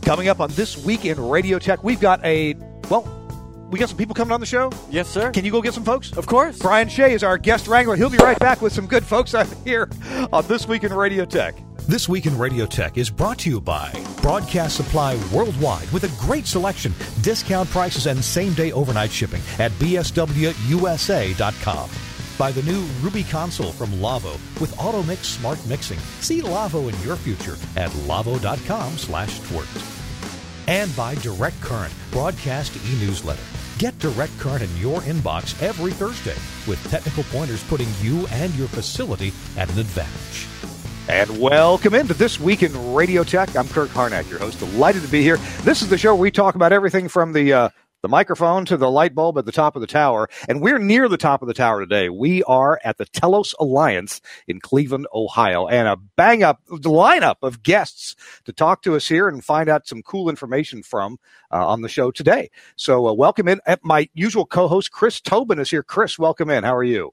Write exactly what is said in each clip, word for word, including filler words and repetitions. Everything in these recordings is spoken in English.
Coming up on This Week in Radio Tech, we've got a, well, we got some people coming on the show. Yes, sir. Can you go get some folks? Of course. Brian Shea is our guest wrangler. He'll be right back with some good folks out here on This Week in Radio Tech. This Week in Radio Tech is brought to you by Broadcast Supply Worldwide with a great selection, discount prices, and same-day overnight shipping at B S W U S A dot com. By the new Ruby console from Lavo with AutoMix Smart Mixing. See Lavo in your future at lavo.com slash twirt. And by Direct Current Broadcast e-newsletter. Get Direct Current in your inbox every Thursday with technical pointers putting you and your facility at an advantage. And welcome into This Week in Radio Tech. I'm Kirk Harnack, your host. Delighted to be here. This is the show where we talk about everything from the uh, the microphone to the light bulb at the top of the tower. And we're near the top of the tower today. We are at the Telos Alliance in Cleveland, Ohio. And a bang-up lineup of guests to talk to us here and find out some cool information from uh, on the show today. So uh, welcome in. My usual co-host, Chris Tobin, is here. Chris, welcome in. How are you?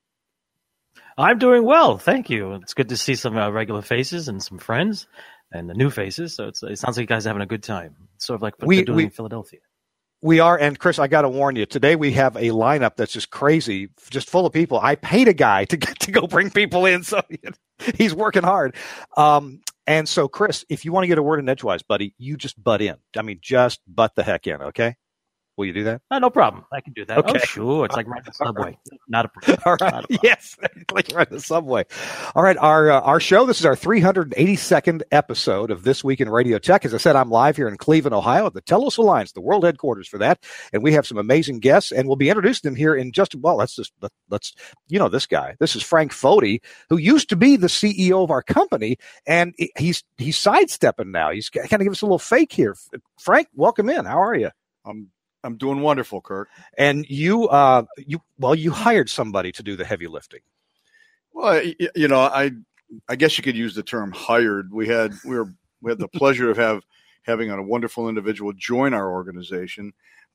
I'm doing well, thank you. It's good to see some uh, regular faces and some friends and the new faces. So it's, it sounds like you guys are having a good time. Sort of like what we, they're doing we, in Philadelphia. We are, and Chris, I got to warn you, today we have a lineup that's just crazy, just full of people. I paid a guy to get, to go bring people in, so he's working hard. Um, and so, Chris, if you want to get a word in edgewise, buddy, you just butt in. I mean, just butt the heck in, okay? Will you do that? Uh, no problem. I can do that. Okay. Oh, sure. It's like riding the subway. Right. Not a problem. All right. Not a problem. Yes. Like riding the subway. All right. Our uh, our show, this is our three hundred eighty-second episode of This Week in Radio Tech. As I said, I'm live here in Cleveland, Ohio at the Telos Alliance, the world headquarters for that. And we have some amazing guests, and we'll be introducing them here in just, well, let's just, let, let's, you know, this guy. This is Frank Foti, who used to be the C E O of our company, and he's he's sidestepping now. He's kind of give us a little fake here. Frank, welcome in. How are you? I'm I'm doing wonderful, Kirk. And you, uh, you, well, you hired somebody to do the heavy lifting. Well, you know, I, I guess you could use the term hired. We had, we were, we had the pleasure of have having a wonderful individual join our organization.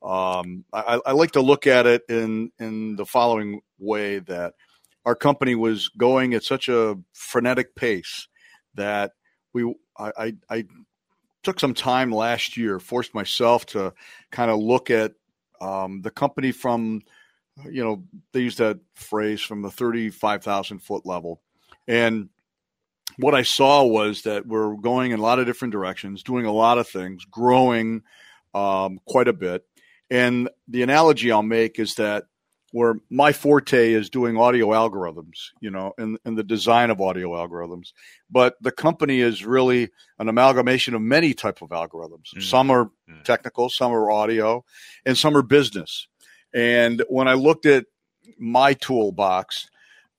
Um, I, I like to look at it in, in the following way, that our company was going at such a frenetic pace that we, I, I, I took some time last year, forced myself to kind of look at um, the company from, you know, they use that phrase from the thirty-five thousand foot level. And what I saw was that we're going in a lot of different directions, doing a lot of things, growing um, quite a bit. And the analogy I'll make is that where my forte is doing audio algorithms, you know, and, and the design of audio algorithms. But the company is really an amalgamation of many type of algorithms. Mm-hmm. Some are mm-hmm. technical, some are audio, and some are business. And when I looked at my toolbox,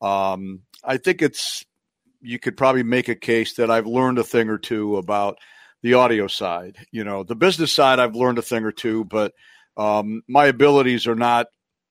um, I think it's, you could probably make a case that I've learned a thing or two about the audio side. You know, the business side, I've learned a thing or two, but um, my abilities are not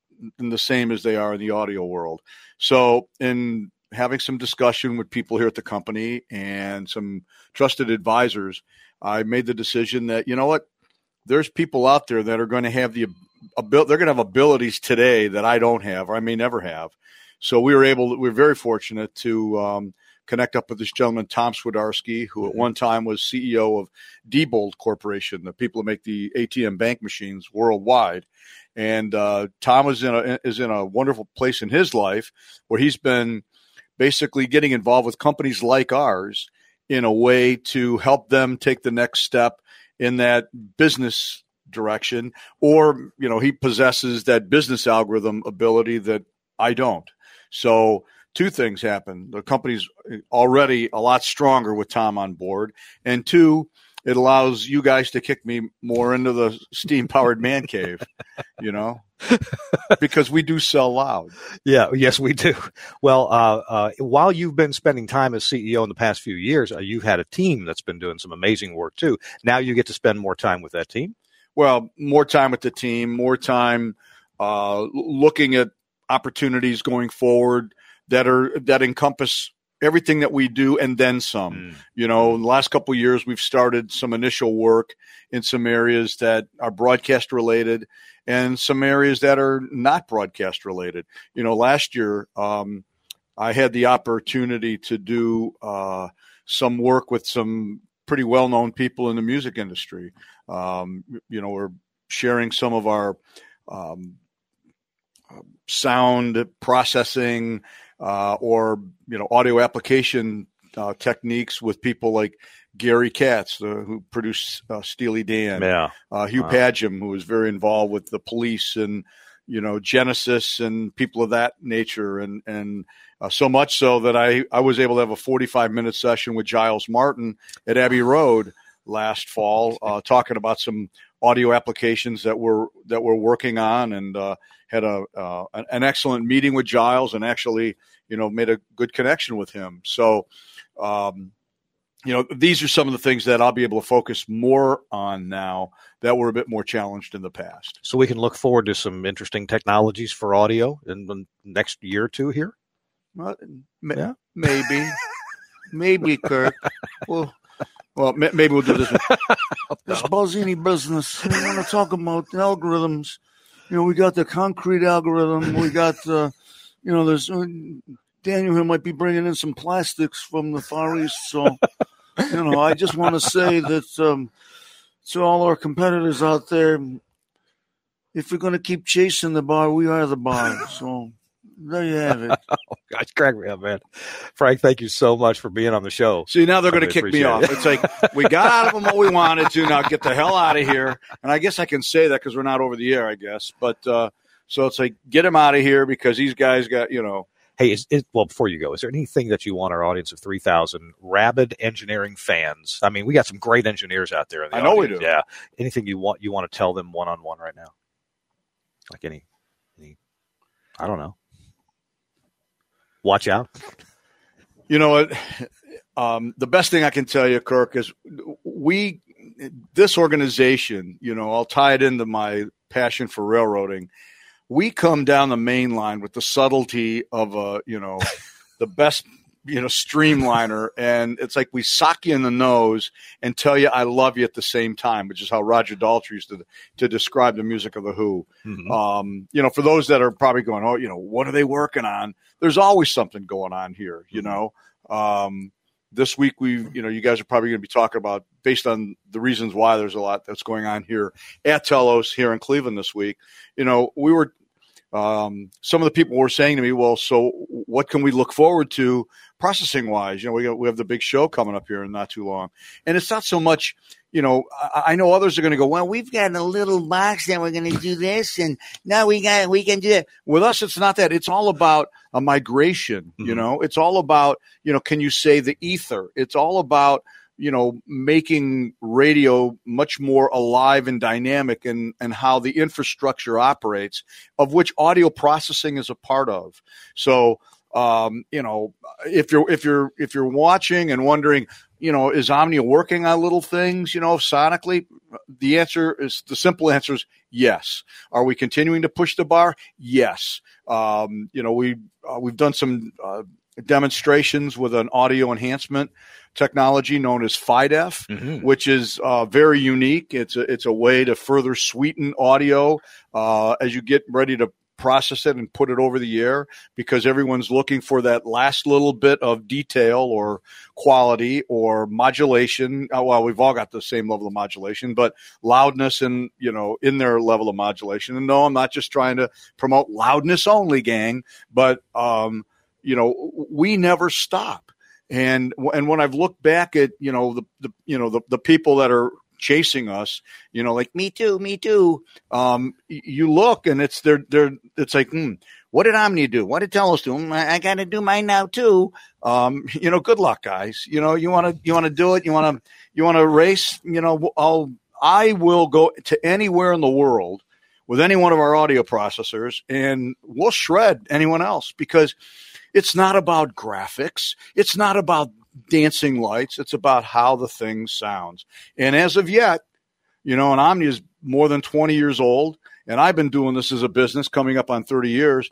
in the same as they are in the audio world. So in having some discussion with people here at the company and some trusted advisors, I made the decision that, you know what, there's people out there that are going to have the ability, they're going to have abilities today that I don't have, or I may never have. So we were able to, we we're very fortunate to um, connect up with this gentleman, Tom Swidarski, who at one time was C E O of Diebold Corporation, the people who make the A T M bank machines worldwide. And uh, Tom is in a is in a wonderful place in his life where he's been basically getting involved with companies like ours in a way to help them take the next step in that business direction. Or, you know, he possesses that business algorithm ability that I don't. So two things happen. The company's already a lot stronger with Tom on board. And two, it allows you guys to kick me more into the steam-powered man cave, you know, because we do sell loud. Yeah, yes, we do. Well, uh, uh, while you've been spending time as C E O in the past few years, uh, you've had a team that's been doing some amazing work, too. Now you get to spend more time with that team? Well, more time with the team, more time uh, looking at opportunities going forward that are that encompass everything that we do and then some. Mm. You know, in the last couple of years, we've started some initial work in some areas that are broadcast related and some areas that are not broadcast related. You know, last year, um, I had the opportunity to do uh, some work with some pretty well-known people in the music industry. Um, you know, we're sharing some of our um, sound processing uh, or, you know, audio application uh, techniques with people like Gary Katz, uh, who produced uh, Steely Dan, Yeah. uh, Hugh Wow. Padgham, who was very involved with the Police and, you know, Genesis and people of that nature. And, and uh, so much so that I, I was able to have a forty-five minute session with Giles Martin at Abbey Road last fall, uh, talking about some audio applications that we're, that we're working on, and uh, had a uh, an excellent meeting with Giles, and actually, you know, made a good connection with him. So, um, you know, these are some of the things that I'll be able to focus more on now that were a bit more challenged in the past. So we can look forward to some interesting technologies for audio in the next year or two here. Well, ma- Yeah. maybe, maybe, Kirk. Well, well, ma- maybe we'll do this one. This Balzini business. We want to talk about algorithms. You know, we got the concrete algorithm. We got, uh, you know, there's uh, Daniel here might be bringing in some plastics from the Far East. So, you know, I just want to say that um, to all our competitors out there, if you're going to keep chasing the bar, we are the bar. So there you have it. Oh, gosh, crack me up, man. Frank, thank you so much for being on the show. See, now they're I going to really kick me off. appreciate it. It's like, we got out of them what we wanted to. Now get the hell out of here. And I guess I can say that because we're not over the air, I guess. But uh, so it's like, get them out of here because these guys got, you know. Hey, is, is, well, before you go, is there anything that you want our audience of three thousand rabid engineering fans? I mean, we got some great engineers out there in the I know we audience. do. Yeah. Anything you want you want to tell them one-on-one right now? Like any, any I don't know. Watch out. You know what? Um, the best thing I can tell you, Kirk, is we, this organization, you know, I'll tie it into my passion for railroading. We come down the main line with the subtlety of a, you know, the best, you know, streamliner. And it's like we sock you in the nose and tell you I love you at the same time, which is how Roger Daltrey used to, to describe the music of The Who. Mm-hmm. Um, you know, for those that are probably going, oh, you know, what are they working on? There's always something going on here, you know. Um, this week, we, you know, you guys are probably going to be talking about, based on the reasons why there's a lot that's going on here at Telos here in Cleveland this week. You know, we were, um, some of the people were saying to me, well, so what can we look forward to processing wise? You know, we got, we have the big show coming up here in not too long. And it's not so much, you know, I, I know others are going to go, well, we've got a little box that we're going to do this, and now we got, we can do it. With us, it's not that. It's all about a migration, you Mm-hmm. know, it's all about, you know, can you say the ether? It's all about, you know, making radio much more alive and dynamic, and, and how the infrastructure operates, of which audio processing is a part of. So, um, you know, if you're, if you're, if you're watching and wondering, you know, is Omnia working on little things, you know, sonically? The answer is, the simple answer is yes. Are we continuing to push the bar? Yes. Um, you know, we, uh, we've done some, uh, demonstrations with an audio enhancement technology known as FiDef, Mm-hmm. which is uh, very unique. It's a, it's a way to further sweeten audio uh, as you get ready to process it and put it over the air, because everyone's looking for that last little bit of detail or quality or modulation. Uh, well, we've all got the same level of modulation, but loudness and, you know, in their level of modulation. And no, I'm not just trying to promote loudness only, gang, but, um, you know, we never stop. And, and when I've looked back at, you know, the, the you know, the, the people that are chasing us, you know, like me too, me too. Um, you look and it's they're, they're, it's like, hmm, what did Omnia do? What did Telos do? I, I got to do mine now too. Um, you know, good luck, guys. You know, you want to, you want to do it. You want to, you want to race, you know, I'll, I will go to anywhere in the world with any one of our audio processors, and we'll shred anyone else, because it's not about graphics. It's not about dancing lights. It's about how the thing sounds. And as of yet, you know, and Omnia is more than twenty years old, and I've been doing this as a business coming up on thirty years.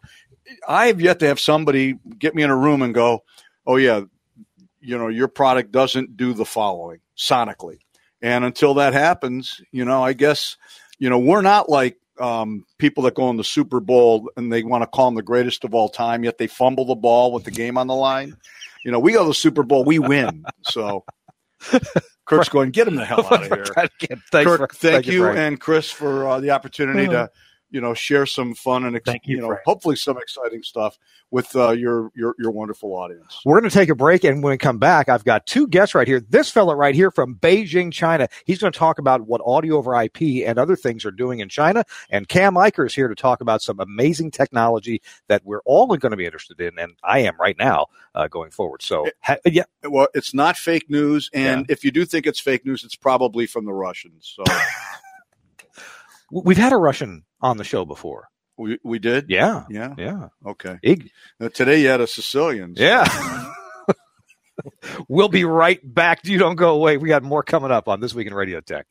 I have yet to have somebody get me in a room and go, oh, yeah, you know, your product doesn't do the following sonically. And until that happens, you know, I guess, you know, we're not like, Um, people that go in the Super Bowl and they want to call them the greatest of all time, yet they fumble the ball with the game on the line. You know, we go to the Super Bowl, we win. So, Kirk's going, get him the hell out of here. Get, thanks Kirk, for, thank, thank you, Frank. and Chris for uh, the opportunity to, you know, share some fun and, ex- Thank you, you know, Frank. hopefully some exciting stuff with uh, your, your, your wonderful audience. We're going to take a break, and when we come back, I've got two guests right here. This fella right here from Beijing, China. He's going to talk about what audio over I P and other things are doing in China. And Cam Eicher is here to talk about some amazing technology that we're all going to be interested in, and I am right now uh, going forward. So, ha- yeah. Well, it's not fake news, and Yeah. if you do think it's fake news, it's probably from the Russians. So We've had a Russian on the show before. we we did, Yeah. yeah, Yeah. okay. Ig- Now, today you had a Sicilian. so- Yeah. We'll be right back. You don't go away. We got more coming up on This Week in Radio Tech.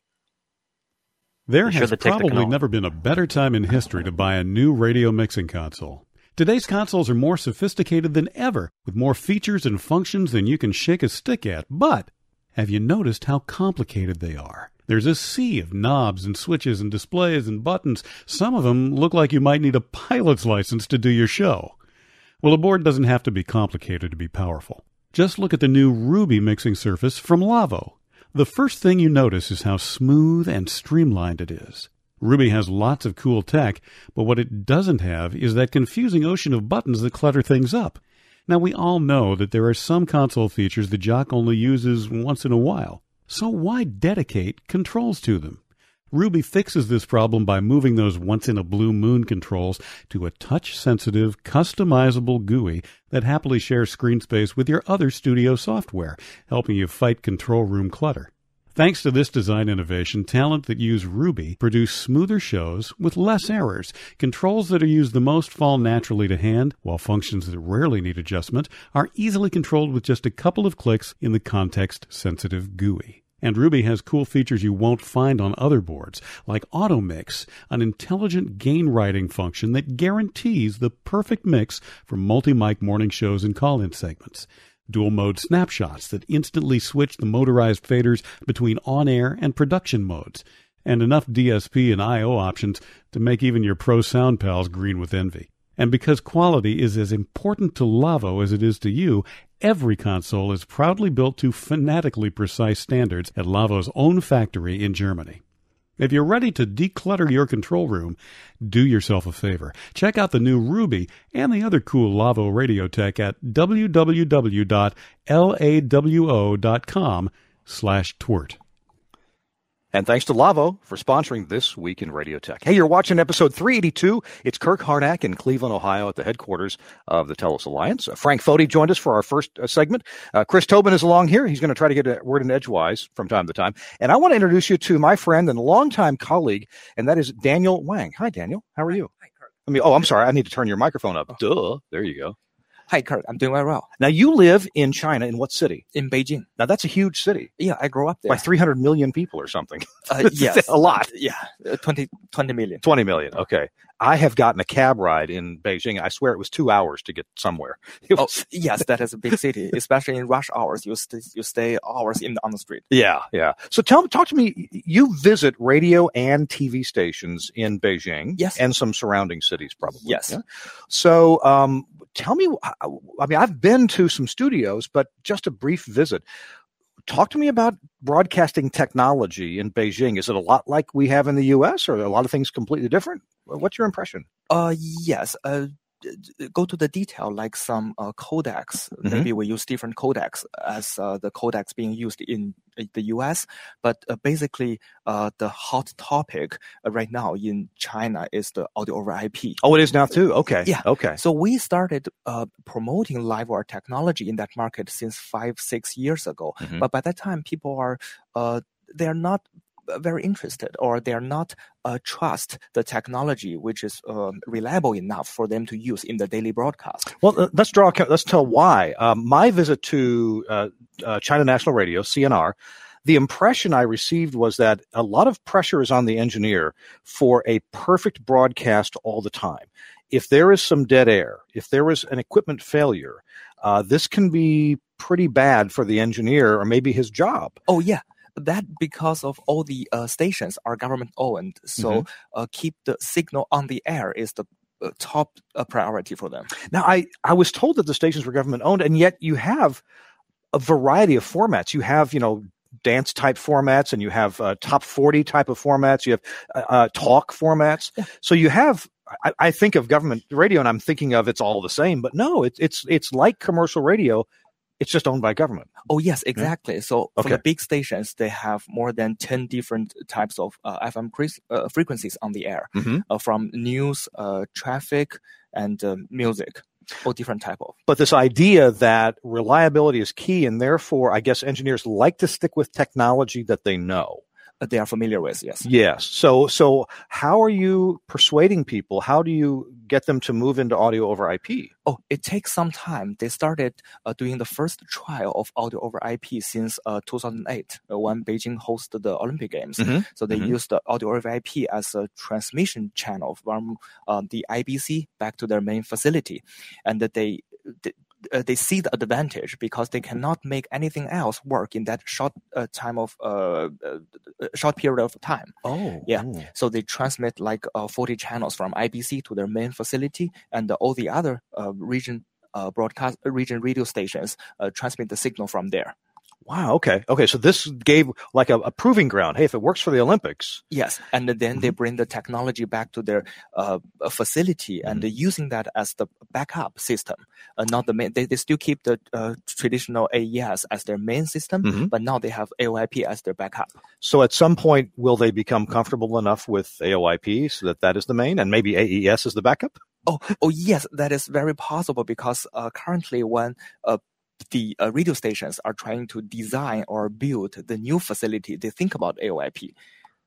There Be sure has to take the probably call. never been a better time in history to buy a new radio mixing console. Today's consoles are more sophisticated than ever, with more features and functions than you can shake a stick at. But have you noticed how complicated they are? There's a sea of knobs and switches and displays and buttons. Some of them look like you might need a pilot's license to do your show. Well, a board doesn't have to be complicated to be powerful. Just look at the new Ruby mixing surface from Lavo. The first thing you notice is how smooth and streamlined it is. Ruby has lots of cool tech, but what it doesn't have is that confusing ocean of buttons that clutter things up. Now, we all know that there are some console features the jock only uses once in a while, so why dedicate controls to them? Ruby fixes this problem by moving those once-in-a-blue-moon controls to a touch-sensitive, customizable G U I that happily shares screen space with your other studio software, helping you fight control room clutter. Thanks to this design innovation, talent that use Ruby produce smoother shows with less errors. Controls that are used the most fall naturally to hand, while functions that rarely need adjustment are easily controlled with just a couple of clicks in the context-sensitive G U I. And Ruby has cool features you won't find on other boards, like Auto Mix, an intelligent gain writing function that guarantees the perfect mix for multi-mic morning shows and call-in segments. Dual mode snapshots that instantly switch the motorized faders between on-air and production modes, and enough D S P and I O options to make even your pro sound pals green with envy. And because quality is as important to Lavo as it is to you, every console is proudly built to fanatically precise standards at Lavo's own factory in Germany. If you're ready to declutter your control room, do yourself a favor. Check out the new Ruby and the other cool Lavo radio tech at w w w dot lawo dot com slash twert. And thanks to Lavo for sponsoring This Week in Radio Tech. Hey, you're watching episode three eighty-two. It's Kirk Harnack in Cleveland, Ohio, at the headquarters of the TELUS Alliance. Uh, Frank Foti joined us for our first uh, segment. Uh, Chris Tobin is along here. He's going to try to get a word in edgewise from time to time. And I want to introduce you to my friend and longtime colleague, and that is Daniel Wang. Hi, Daniel. How are you? Hi, Kirk. I mean, oh, I'm sorry. I need to turn your microphone up. Duh. There you go. Hi, Kirk. I'm doing very well. Now, you live in China. In what city? In Beijing. Now, that's a huge city. Yeah, I grew up there. Like three hundred million people or something. Uh, yes. A lot. Yeah, uh, twenty, twenty million. twenty million. Okay. I have gotten a cab ride in Beijing. I swear it was two hours to get somewhere. It Oh, was, yes, that is a big city, especially in rush hours. You st- you stay hours in on the street. yeah, yeah. So tell talk to me. You visit radio and T V stations in Beijing, Yes. and some surrounding cities, probably. Yes. Yeah? So, um, tell me. I mean, I've been to some studios, but just a brief visit. Talk to me about broadcasting technology in Beijing. Is it a lot like we have in the U S, or are a lot of things completely different? What's your impression? Uh, yes. Uh, d- d- go to the detail, like some uh, codecs. Mhm. Maybe we use different codecs as uh, the codecs being used in uh, the U S. But uh, basically, uh, the hot topic uh, right now in China is the audio over I P. Oh, it is now too. Okay. Yeah. Okay. So we started uh, promoting live wire technology in that market since five, six years ago. Mhm. But by that time, people are uh, they are not very interested, or they are not uh, trust the technology which is um, reliable enough for them to use in the daily broadcast. Well, uh, let's draw. Let's tell why. Um, my visit to uh, uh, China National Radio, C N R, the impression I received was that a lot of pressure is on the engineer for a perfect broadcast all the time. If there is some dead air, if there is an equipment failure, uh, this can be pretty bad for the engineer, or maybe his job. Oh yeah. That because of all the uh, stations are government owned, so Mhm. uh, keep the signal on the air is the uh, top uh, priority for them. Now, I, I was told that the stations were government owned, and yet you have a variety of formats. You have, you know, dance type formats, and you have uh, top forty type of formats. You have uh, uh, talk formats. Yeah. So you have. I, I think of government radio, and I'm thinking of it's all the same. But no, it's it's it's like commercial radio. It's just owned by government. Oh, yes, exactly. So for Okay. the big stations, they have more than ten different types of uh, F M cre- uh, frequencies on the air, Mhm. uh, from news, uh, traffic, and uh, music, all different type of. But this idea that reliability is key, and therefore, I guess engineers like to stick with technology that they know. Uh, they are familiar with, yes. Yes. So, so how are you persuading people? How do you get them to move into audio over I P? Oh, it takes some time. They started uh, doing the first trial of audio over I P since uh, two thousand eight, uh, when Beijing hosted the Olympic Games. Mhm. So they Mhm. used the audio over I P as a transmission channel from uh, the I B C back to their main facility, and that they. they Uh, they see the advantage because they cannot make anything else work in that short uh, time of uh, uh, short period of time. Oh, Yeah. So they transmit like uh, forty channels from I B C to their main facility, and uh, all the other uh, region uh, broadcast region radio stations uh, transmit the signal from there. Wow. Okay. Okay. So this gave like a, a proving ground. Hey, if it works for the Olympics. Yes, and then they bring the technology back to their uh, facility, and they're using that as the backup system. Uh, not the main. They, they still keep the uh, traditional A E S as their main system, Mhm. but now they have A O I P as their backup. So at some point, will they become comfortable enough with A O I P so that that is the main, and maybe A E S is the backup? Oh, oh yes, that is very possible because uh, currently when uh, the uh, radio stations are trying to design or build the new facility, they think about A O I P.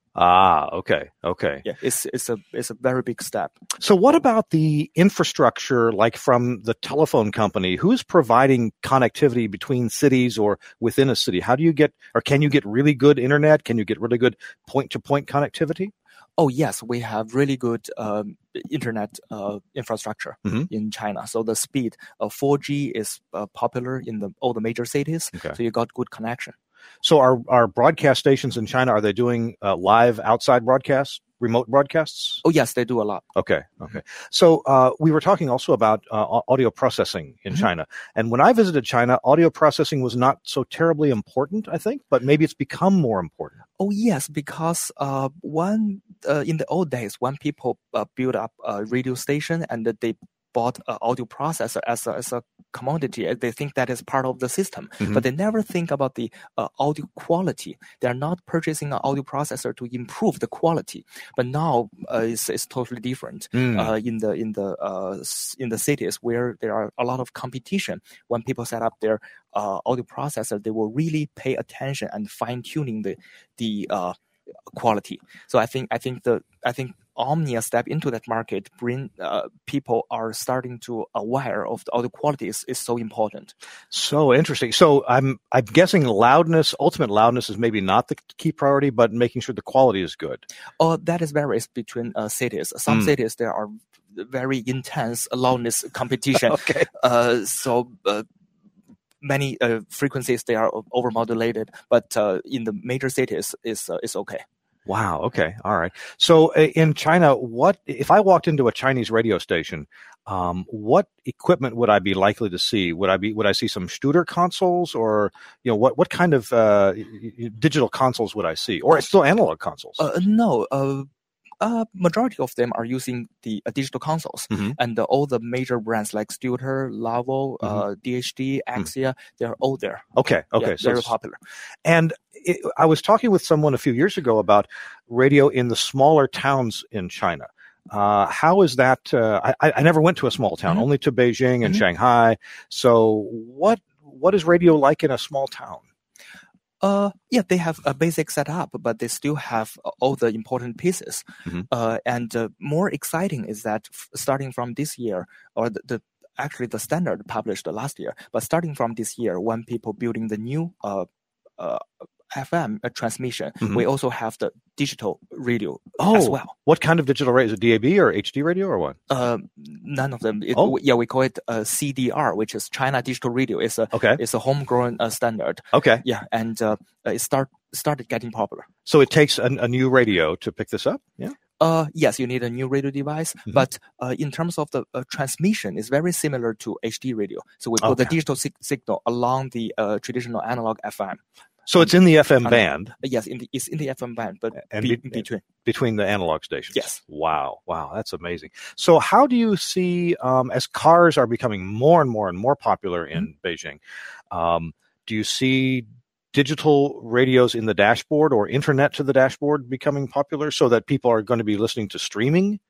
Ah. Okay. Okay. Yeah, it's it's a it's a very big step. So what about the infrastructure, like from the telephone company? Who's providing connectivity between cities or within a city? How do you get, or can you get really good internet? Can you get really good point-to-point connectivity? Oh yes, we have really good um, internet uh, infrastructure Mhm. in China. So the speed of four G is uh, popular in the all the major cities. Okay. So you got good connection. So are, are broadcast stations in China, are they doing uh, live outside broadcasts, remote broadcasts? Oh yes, they do a lot. Okay. Okay. So uh, we were talking also about uh, au- audio processing in Mhm. China. And when I visited China, audio processing was not so terribly important, I think, but maybe it's become more important. Oh yes, because uh, one uh, in the old days, when people uh, built up a radio station and that they bought an audio processor as a, as a commodity, uh, they think that is part of the system, Mhm. but they never think about the uh, audio quality. They are not purchasing an audio processor to improve the quality. But now uh, it's, it's totally different. Mm. Uh, in the in the uh, s- in the cities where there are a lot of competition, when people set up their uh, audio processor, they will really pay attention and fine tuning the the uh, quality. So I think I think the I think Omnia step into that market. Bring uh, people are starting to aware of the audio quality is, is so important. So interesting. So I'm I'm guessing loudness, ultimate loudness, is maybe not the key priority, but making sure the quality is good. Oh, that is varies between uh, cities. Some Mm. cities there are very intense loudness competition. Okay. Uh, so. Uh, Many uh, frequencies they are overmodulated, but uh, in the major cities is uh, is okay. Wow. Okay. All right. So uh, in China, what if I walked into a Chinese radio station? Um, what equipment would I be likely to see? Would I be would I see some Studer consoles, or you know what what kind of uh, y- y- digital consoles would I see, or it's still analog consoles? Uh, no, uh, uh, majority of them are using the uh, digital consoles, Mhm. and uh, all the major brands like Studer, Lavo, uh, D H D, Axia, they are all there. Okay. Okay. Yeah, so very it's- popular. And it, I was talking with someone a few years ago about radio in the smaller towns in China. Uh, how is that? Uh, I, I never went to a small town, Mhm. only to Beijing and Mhm. Shanghai. So what what is radio like in a small town? Uh, yeah, they have a basic setup, but they still have uh, all the important pieces. Mhm. Uh, and uh, more exciting is that f- starting from this year, or the, the actually the standard published last year, but starting from this year, when people building the new uh, uh, F M uh, transmission, Mhm. we also have the digital radio Oh, as well. what kind of digital radio? Is it D A B or H D radio or what? Uh, none of them. It, Oh. Yeah, we call it uh, C D R, which is China Digital Radio. It's a Okay. it's a homegrown uh, standard. Okay. Yeah, and uh, it start started getting popular. So it takes a, a new radio to pick this up? Yeah. Uh, yes, you need a new radio device, Mhm. but uh, in terms of the uh, transmission, it's very similar to H D radio. So we put the Okay. digital sig- signal along the uh, traditional analog F M. So it's in the F M and, band. Yes, in the, it's in the F M band, but And be, be- between. Between the analog stations. Yes. Wow. Wow. That's amazing. So how do you see, um, as cars are becoming more and more and more popular in mm-hmm. Beijing, um, do you see digital radios in the dashboard or internet to the dashboard becoming popular so that people are going to be listening to streaming?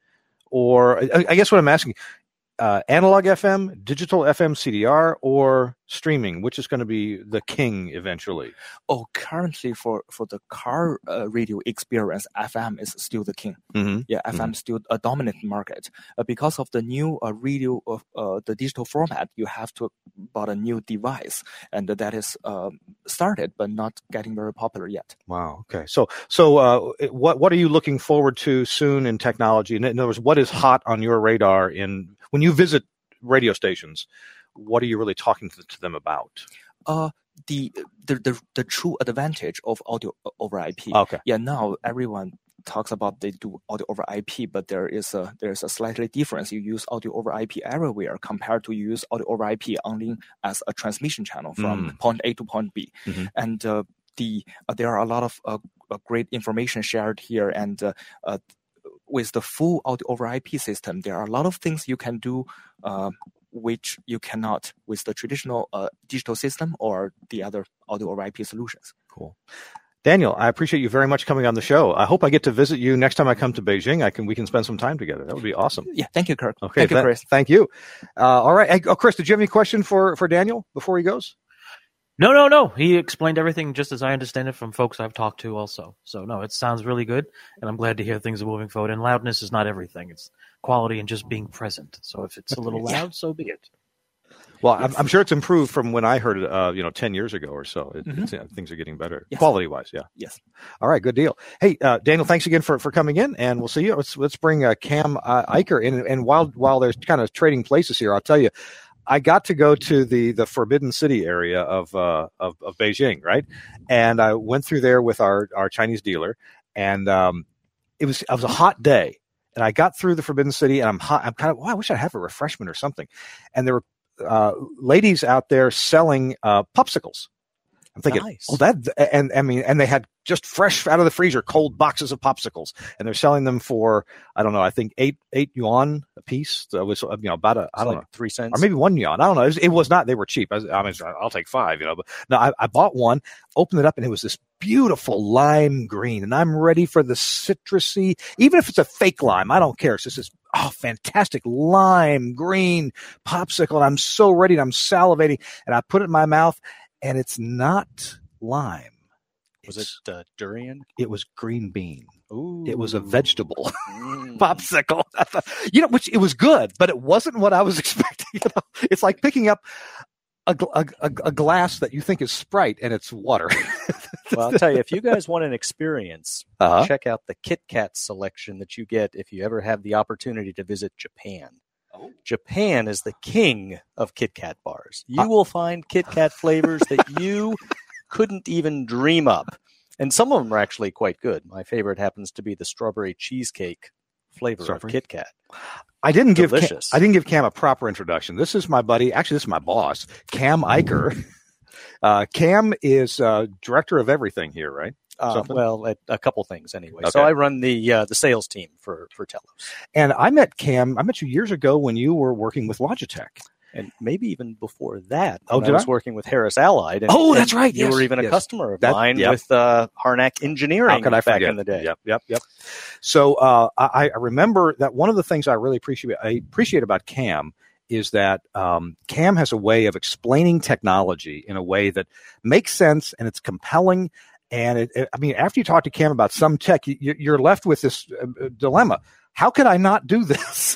Or I, I guess what I'm asking, uh, analog F M, digital F M C D R, or streaming, which is going to be the king eventually? Oh, currently for, for the car uh, radio experience, F M is still the king. Mm-hmm. Yeah, F M mm-hmm. is still a dominant market. Uh, because of the new uh, radio, of uh, the digital format, you have to buy a new device, and that is uh, started, but not getting very popular yet. Wow. Okay. So, so uh, what what are you looking forward to soon in technology? In other words, what is hot on your radar in when you visit radio stations? What are you really talking to, to them about? Uh, the, the the the true advantage of audio over I P. Okay. Yeah. Now everyone talks about they do audio over I P, but there is a there's a slightly difference. You use audio over I P everywhere compared to use audio over I P only as a transmission channel from Mm. point A to point B, Mm-hmm. and uh, the uh, there are a lot of uh, uh, great information shared here, and uh, uh, with the full audio over I P system, there are a lot of things you can do. Uh, which you cannot with the traditional uh, digital system or the other audio over I P solutions. Cool. Daniel, I appreciate you very much coming on the show. I hope I get to visit you next time I come to Beijing. I can we can spend some time together. That would be awesome. Yeah, thank you, Kirk. Okay, thank you, th- Chris. Thank you. Uh, all right. Hey, oh, Chris, did you have any question for, for Daniel before he goes? No, no, no. He explained everything just as I understand it from folks I've talked to also. So, no, it sounds really good, and I'm glad to hear things are moving forward. And loudness is not everything. It's quality and just being present. So if it's a little loud, so be it. Well, I'm, I'm sure it's improved from when I heard it, uh, you know, ten years ago or so. It, Mhm. it's, uh, things are getting better, Yes. quality-wise, yeah. Yes. All right, good deal. Hey, uh, Daniel, thanks again for, for coming in, and we'll see you. Let's let's bring uh, Cam uh, Eicher in. And while while there's kind of trading places here, I'll tell you, I got to go to the the Forbidden City area of uh, of, of Beijing, right? And I went through there with our, our Chinese dealer, and um, it was it was a hot day, and I got through the Forbidden City, and I'm hot. I'm kind of, well, I wish I'd have a refreshment or something. And there were uh, ladies out there selling uh, popsicles. I'm thinking, Nice. oh, that, and I mean, and they had just fresh out of the freezer, cold boxes of popsicles, and they're selling them for, I don't know, I think eight, eight yuan a piece. That was, you know, about a, I It's don't like know, three cents. or maybe one yuan. I don't know. It was, it was not, they were cheap. I, was, I mean, I'll take five, you know, but no, I, I bought one, opened it up, and it was this beautiful lime green, and I'm ready for the citrusy, even if it's a fake lime, I don't care. It's just this, oh, fantastic lime green popsicle, and I'm so ready, and I'm salivating, and I put it in my mouth, and it's not lime. Was It's- it uh, durian? It was green bean. Ooh. It was a vegetable Mm. popsicle. You know, which it was good, but it wasn't what I was expecting. You know, it's like picking up a, gl- a, a, a glass that you think is Sprite and it's water. Well, I'll tell you, if you guys want an experience, Uh-huh. check out the Kit Kat selection that you get if you ever have the opportunity to visit Japan. Oh. Japan is the king of Kit Kat bars. You Uh- will find Kit Kat flavors that you couldn't even dream up. And some of them are actually quite good. My favorite happens to be the strawberry cheesecake flavor Strawberry? of Kit Kat. I didn't give Cam, Delicious. I didn't give Cam a proper introduction. This is my buddy. Actually, this is my boss, Cam Eicher. Uh, Cam is uh, director of everything here, right? Uh, Something? well, a, a couple things anyway. Okay. So I run the uh, the sales team for for Telos, And I met Cam. I met you years ago when you were working with Logitech. and maybe even before that. Oh, when did I was I? working with Harris Allied. And, Oh, that's and right. You Yes, were even yes. a customer of That- mine yep. with uh, Harnack Engineering How could I back forget? in the day. Yep, yep, yep. So uh, I, I remember that one of the things I really appreciate I appreciate about Cam is that um, Cam has a way of explaining technology in a way that makes sense and it's compelling. And it, it, I mean, after you talk to Cam about some tech, you, you're left with this uh, dilemma: how could I not do this?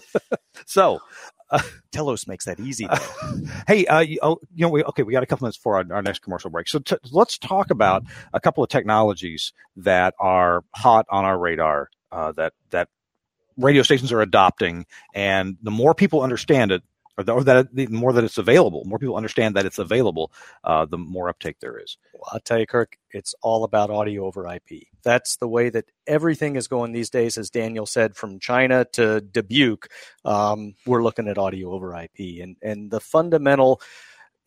So. Uh, Telos makes that easy. Though. hey, uh, you, oh, you know, we okay. We got a couple minutes for our, our next commercial break. So t- let's talk about a couple of technologies that are hot on our radar. Uh, that that radio stations are adopting, and the more people understand it, or, the, or that the more that it's available, more people understand that it's available, uh, the more uptake there is. Well, I'll tell you, Kirk, it's all about audio over I P. That's the way that everything is going these days. As Daniel said, from China to Dubuque, um, we're looking at audio over I P. And, and the fundamental,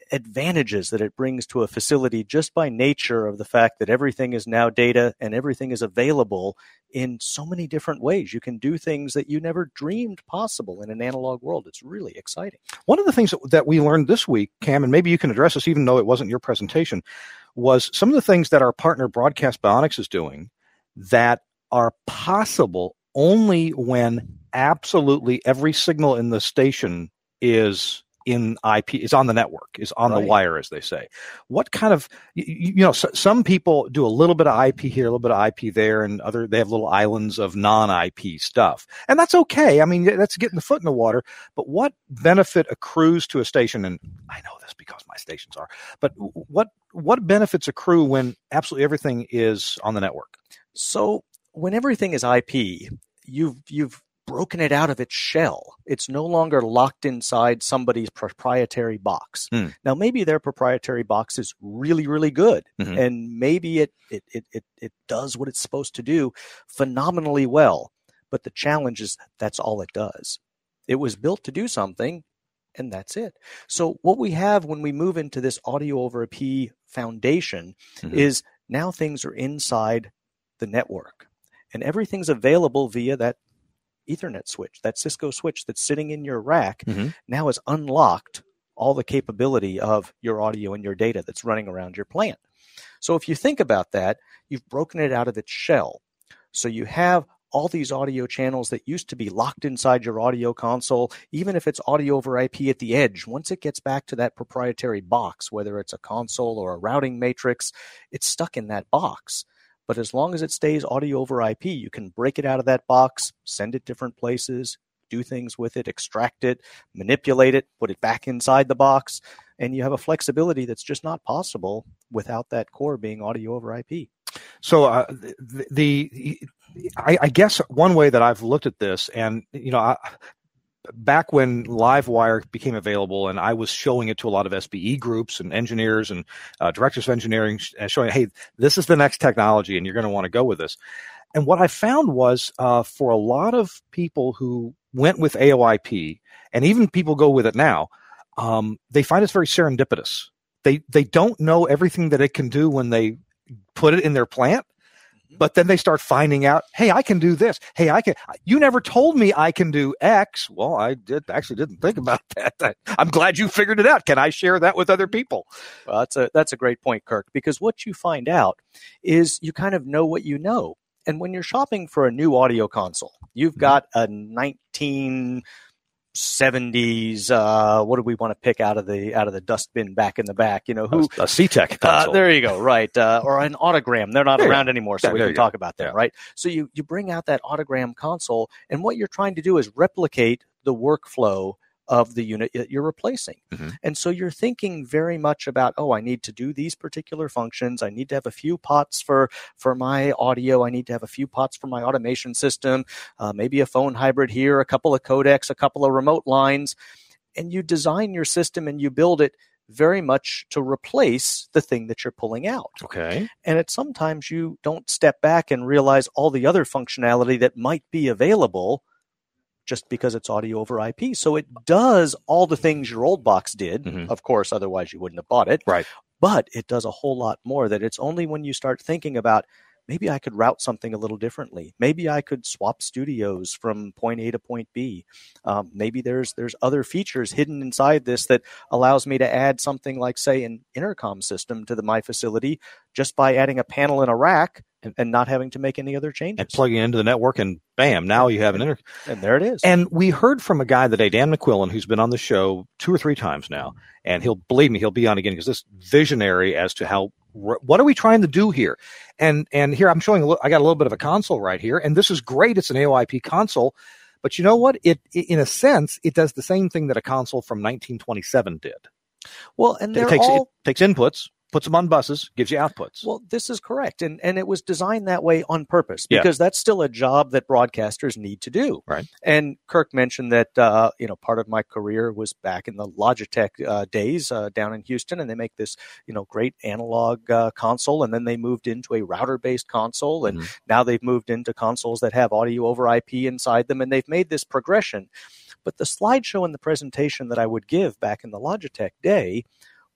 advantages that it brings to a facility just by nature of the fact that everything is now data and everything is available in so many different ways. You can do things that you never dreamed possible in an analog world. It's really exciting. One of the things that, that we learned this week, Cam, and maybe you can address this even though it wasn't your presentation, was some of the things that our partner Broadcast Bionics is doing that are possible only when absolutely every signal in the station is in I P, is on the network, is on Right. the wire, as they say. What kind of, you, you know, so, some people do a little bit of I P here, a little bit of I P there, and other, they have little islands of non-I P stuff. And that's okay. I mean, that's getting the foot in the water. But what benefit accrues to a station, and I know this because my stations are, but what, what benefits accrue when absolutely everything is on the network? So when everything is I P, you've you've broken it out of its shell. It's no longer locked inside somebody's proprietary box. Hmm. Now, maybe their proprietary box is really, really good, Mhm. and maybe it, it it it it does what it's supposed to do phenomenally well. But the challenge is that's all it does. It was built to do something, and that's it. So what we have when we move into this audio over I P foundation Mhm. is now things are inside the network, and everything's available via that Ethernet switch, that Cisco switch that's sitting in your rack. Mhm. Now has unlocked all the capability of your audio and your data that's running around your plant. So if you think about that, you've broken it out of its shell. So you have all these audio channels that used to be locked inside your audio console, even if it's audio over I P at the edge. Once it gets back to that proprietary box, whether it's a console or a routing matrix, it's stuck in that box. But as long as it stays audio over I P, you can break it out of that box, send it different places, do things with it, extract it, manipulate it, put it back inside the box, and you have a flexibility that's just not possible without that core being audio over I P. So uh, the, the I, I guess one way that I've looked at this, and you know, I, back when Livewire became available, and I was showing it to a lot of S B E groups and engineers and uh, directors of engineering, and showing, hey, this is the next technology, and you're going to want to go with this. And what I found was, uh, for a lot of people who went with A O I P, and even people go with it now, um, they find it's very serendipitous. They they don't know everything that it can do when they put it in their plant. But then they start finding out, hey, I can do this. Hey, I can. You never told me I can do X. Well, I did actually didn't think about that. I'm glad you figured it out. Can I share that with other people? Well, that's a that's a great point, Kirk, because what you find out is you kind of know what you know. And when you're shopping for a new audio console, you've got a nineteen seventies. Uh, what do we want to pick out of the out of the dustbin back in the back? You know who? A, a C-Tech console. Uh, there you go. Right. Uh, or an Autogram. They're not There you around go. anymore, so Yeah, we there can you talk go. about them. Yeah. Right. So you you bring out that Autogram console, and what you're trying to do is replicate the workflow of the unit that you're replacing. Mhm. And so you're thinking very much about, oh, I need to do these particular functions. I need to have a few pots for, for my audio. I need to have a few pots for my automation system, uh, maybe a phone hybrid here, a couple of codecs, a couple of remote lines. And you design your system and you build it very much to replace the thing that you're pulling out. Okay. And it's sometimes you don't step back and realize all the other functionality that might be available just because it's audio over I P. So it does all the things your old box did. Mhm. Of course, otherwise you wouldn't have bought it. Right. But it does a whole lot more. That it's only when you start thinking about, maybe I could route something a little differently. Maybe I could swap studios from point A to point B. Um, maybe there's there's other features hidden inside this that allows me to add something like, say, an intercom system to the, my facility just by adding a panel and a rack and, and not having to make any other changes. And plugging into the network, and bam, now you have an inter. And there it is. And we heard from a guy today, Dan McQuillan, who's been on the show two or three times now, and he'll believe me, he'll be on again because this visionary as to how what are we trying to do here, and and here I'm showing. A little, I got a little bit of a console right here, and this is great. It's an A O I P console, but you know what? It, it in a sense it does the same thing that a console from nineteen twenty-seven did. Well, and they're It takes all. it takes inputs, puts them on buses, gives you outputs. Well, this is correct. And and it was designed that way on purpose Yeah. because that's still a job that broadcasters need to do. Right. And Kirk mentioned that, uh, you know, part of my career was back in the Logitech uh, days uh, down in Houston, and they make this, you know, great analog uh, console. And then they moved into a router-based console. And Mhm. now they've moved into consoles that have audio over I P inside them. And they've made this progression. But the slideshow and the presentation that I would give back in the Logitech day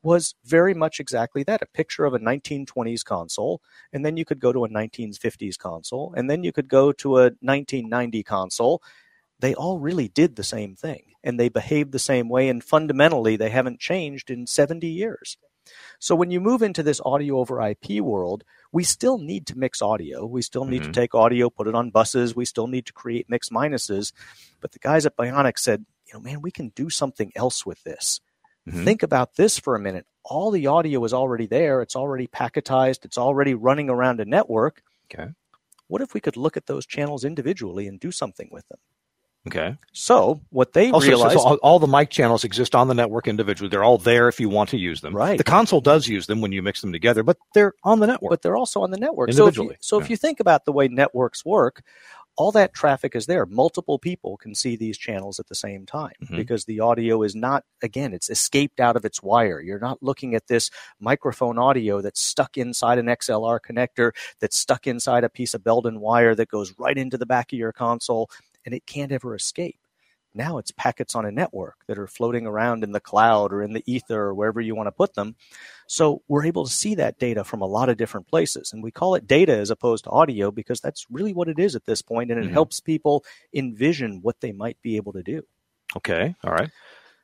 was very much exactly that, a picture of a nineteen twenties console, and then you could go to a nineteen fifties console, and then you could go to a nineteen ninety console. They all really did the same thing, and they behaved the same way, and fundamentally they haven't changed in seventy years. So when you move into this audio over I P world, we still need to mix audio. We still need mm-hmm. to take audio, put it on buses. We still need to create mix minuses. But the guys at Bionic said, you know, man, we can do something else with this. Mm-hmm. Think about this for a minute. All the audio is already there. It's already packetized. It's already running around a network. Okay. What if we could look at those channels individually and do something with them? Okay. So what they also, realized... So all, all the mic channels exist on the network individually. They're all there if you want to use them. Right. The console does use them when you mix them together, but they're on the network. But they're also on the network. Individually. So if you, so yeah. if you think about the way networks work, all that traffic is there. Multiple people can see these channels at the same time mm-hmm. because the audio is not, again, it's escaped out of its wire. You're not looking at this microphone audio that's stuck inside an X L R connector, that's stuck inside a piece of Belden wire that goes right into the back of your console, and it can't ever escape. Now it's packets on a network that are floating around in the cloud or in the ether or wherever you want to put them. So we're able to see that data from a lot of different places. And we call it data as opposed to audio because that's really what it is at this point, and it mm-hmm. helps people envision what they might be able to do. Okay. All right.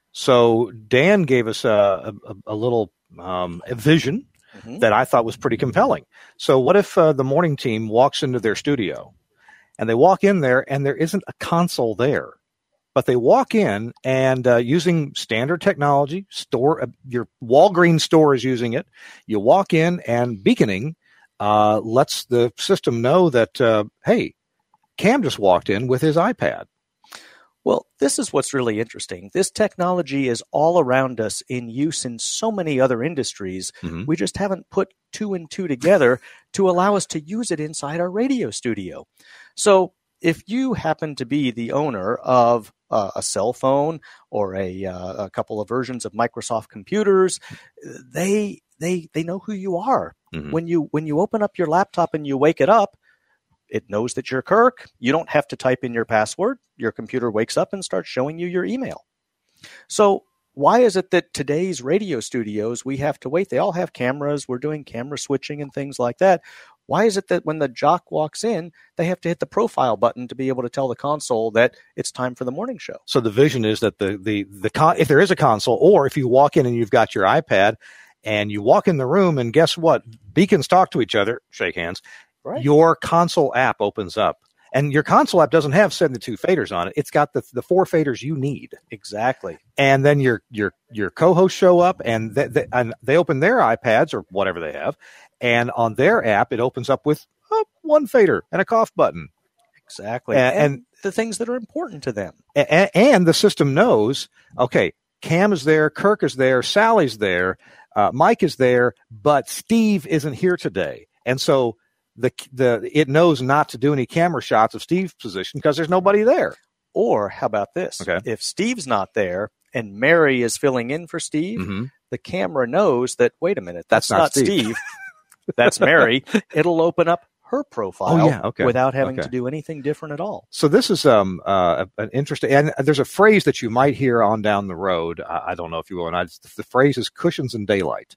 So Dan gave us a, a, a little um, a vision mm-hmm. that I thought was pretty compelling. So what if uh, the morning team walks into their studio and they walk in there and there isn't a console there? But they walk in and uh, using standard technology, store uh, your Walgreens store is using it. You walk in and beaconing uh, lets the system know that, uh, hey, Cam just walked in with his iPad. Well, this is what's really interesting. This technology is all around us in use in so many other industries. Mm-hmm. We just haven't put two and two together to allow us to use it inside our radio studio. So if you happen to be the owner of uh, a cell phone or a, uh, a couple of versions of Microsoft computers, they they they know who you are. Mm-hmm. When you when you open up your laptop and you wake it up, it knows that you're Kirk. You don't have to type in your password. Your computer wakes up and starts showing you your email. So why is it that today's radio studios, we have to wait? They all have cameras. We're doing camera switching and things like that. Why is it that when the jock walks in, they have to hit the profile button to be able to tell the console that it's time for the morning show? So the vision is that the the the con- if there is a console, or if you walk in and you've got your iPad and you walk in the room and guess what? Beacons talk to each other, shake hands. Right. Your console app opens up. And your console app doesn't have seventy-two faders on it. It's got the the four faders you need. Exactly. And then your your your co-hosts show up, and they, they, and they open their iPads or whatever they have, and on their app it opens up with uh, one fader and a cough button. Exactly. And, and, and the things that are important to them. And, and the system knows, okay, Cam is there, Kirk is there, Sally's there, uh, Mike is there, but Steve isn't here today, and so. The the it knows not to do any camera shots of Steve's position because there's nobody there. Or how about this? Okay. If Steve's not there and Mary is filling in for Steve, mm-hmm. the camera knows that, wait a minute, that's, that's not, not Steve. Steve. That's Mary. It'll open up her profile oh, yeah. okay. without having okay. to do anything different at all. So this is um uh, an interesting, and there's a phrase that you might hear on down the road. I, I don't know if you will or not. The phrase is cushions and daylight,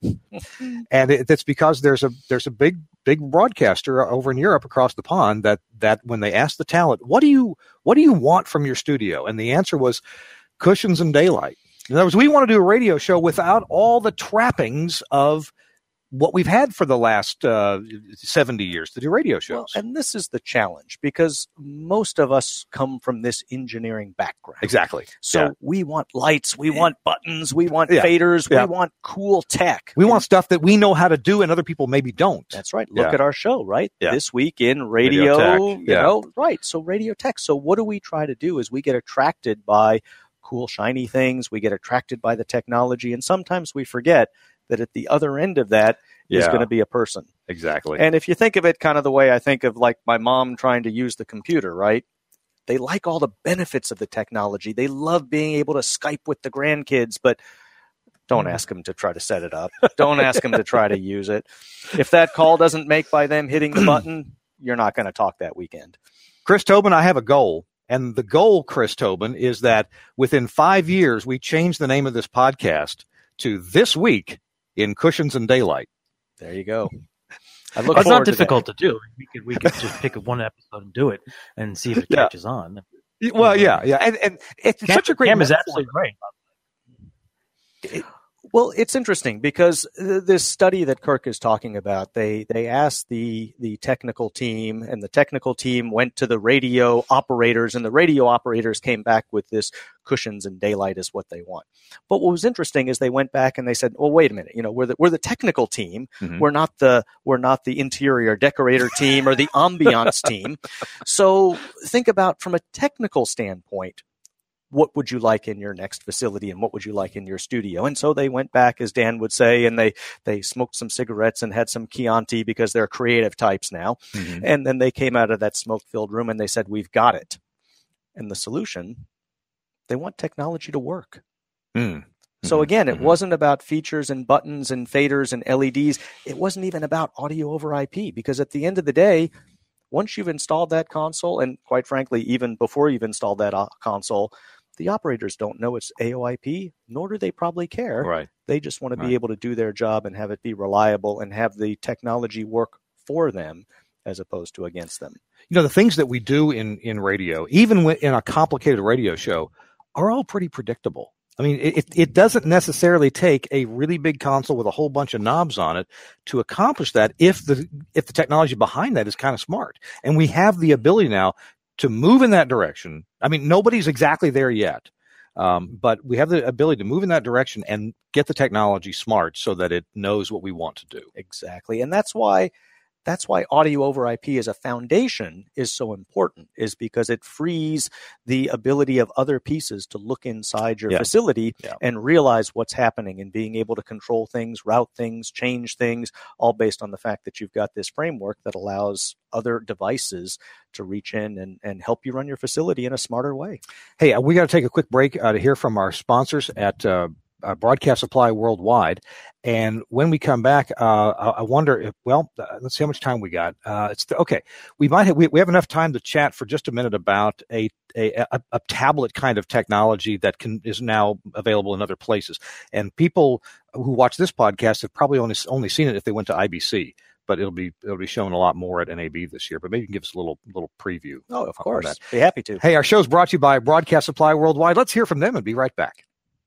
and it, it's because there's a there's a big big broadcaster over in Europe across the pond that that when they asked the talent, what do you what do you want from your studio, and the answer was cushions and daylight. In other words, we want to do a radio show without all the trappings of what we've had for the last uh, seventy years to do radio shows. Well, and this is the challenge because most of us come from this engineering background. Exactly. So yeah. we want lights, we want buttons, we want yeah. faders, yeah. we want cool tech. We and want stuff that we know how to do and other people maybe don't. That's right. Look yeah. at our show, right? Yeah. This week in radio, radio you yeah. know, right. So radio tech. So what do we try to do is we get attracted by cool, shiny things. We get attracted by the technology. And sometimes we forget that at the other end of that yeah. is going to be a person. Exactly. And if you think of it kind of the way I think of like my mom trying to use the computer, right? They like all the benefits of the technology. They love being able to Skype with the grandkids, but don't ask them to try to set it up. Don't ask them to try to use it. If that call doesn't make by them hitting the button, you're not going to talk that weekend. Chris Tobin, I have a goal. And the goal, Chris Tobin, is that within five years, we change the name of this podcast to This Week in Cushions and Daylight. There you go. I look it's not forward to difficult that. to do. We could we could just pick one episode and do it and see if it Yeah. catches on. Well, yeah, yeah, and and it's Cam, such a great. Cam is metaphor. absolutely right. Well, it's interesting because th- this study that Kirk is talking about, they they asked the the technical team, and the technical team went to the radio operators, and the radio operators came back with this Cushions and Daylight is what they want. But what was interesting is they went back and they said, "Well, wait a minute, you know, we're the we're the technical team. Mhm. We're not the we're not the interior decorator team or the ambiance team. So think about from a technical standpoint." What would you like in your next facility and what would you like in your studio? And so they went back, as Dan would say, and they, they smoked some cigarettes and had some Chianti because they're creative types now. Mhm. And then they came out of that smoke-filled room and they said, we've got it. And the solution, they want technology to work. Mm. So Mhm. again, it Mhm. wasn't about features and buttons and faders and L E Ds. It wasn't even about audio over I P, because at the end of the day, once you've installed that console, and quite frankly, even before you've installed that uh, console, the operators don't know it's A O I P, nor do they probably care. Right. They just want to be Right. able to do their job and have it be reliable and have the technology work for them as opposed to against them. You know, the things that we do in, in radio, even wi- in a complicated radio show, are all pretty predictable. I mean, it, it doesn't necessarily take a really big console with a whole bunch of knobs on it to accomplish that if the if the technology behind that is kind of smart. And we have the ability now to move in that direction. I mean, nobody's exactly there yet, um, but we have the ability to move in that direction and get the technology smart so that it knows what we want to do. Exactly. And that's why that's why audio over I P as a foundation is so important, is because it frees the ability of other pieces to look inside your Yeah. facility Yeah. and realize what's happening and being able to control things, route things, change things, all based on the fact that you've got this framework that allows other devices to reach in and, and help you run your facility in a smarter way. Hey, uh, we got to take a quick break uh, to hear from our sponsors at uh, uh, Broadcast Supply Worldwide. And when we come back, uh, I, I wonder if, well, uh, let's see how much time we got. Uh, it's the, okay. We might have, we, we have enough time to chat for just a minute about a, a, a, a tablet kind of technology that can, is now available in other places. And people who watch this podcast have probably only, only seen it if they went to I B C. But it'll be it'll be shown a lot more at N A B this year. But maybe you can give us a little little preview. Oh, of on course. that. Be happy to. Hey, our show's brought to you by Broadcast Supply Worldwide. Let's hear from them and be right back.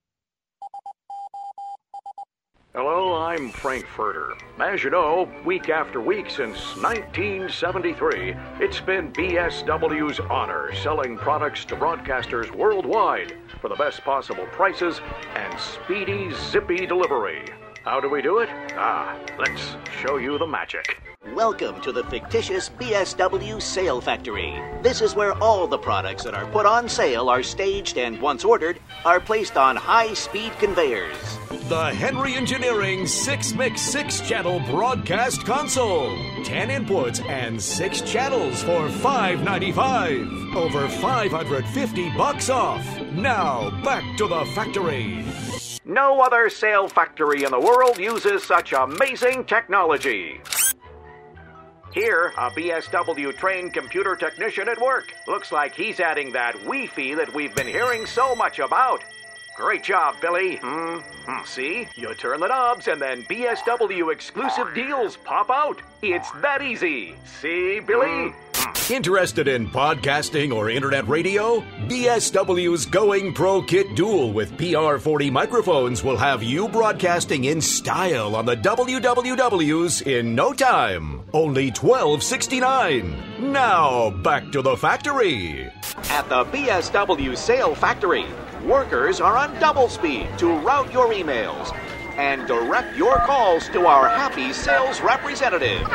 Hello, I'm Frank Furter. As you know, week after week since nineteen seventy-three, it's been B S W's honor selling products to broadcasters worldwide for the best possible prices and speedy, zippy delivery. How do we do it? Ah, let's show you the magic. Welcome to the fictitious B S W Sale Factory. This is where all the products that are put on sale are staged and, once ordered, are placed on high-speed conveyors. The Henry Engineering six mix six channel broadcast console. ten inputs and six channels for five ninety-five. Over five hundred fifty bucks off. Now, back to the factory. No other sale factory in the world uses such amazing technology. Here, a B S W-trained computer technician at work. Looks like he's adding that Wi-Fi that we've been hearing so much about. Great job, Billy. Mm-hmm. See? You turn the knobs and then B S W exclusive deals pop out. It's that easy. See, Billy? Interested in podcasting or internet radio? B S W's Going Pro Kit Dual with P R forty microphones will have you broadcasting in style on the W W Ws in no time. Only twelve sixty-nine. Now, back to the factory. At the B S W Sale Factory, workers are on double speed to route your emails and direct your calls to our happy sales representatives.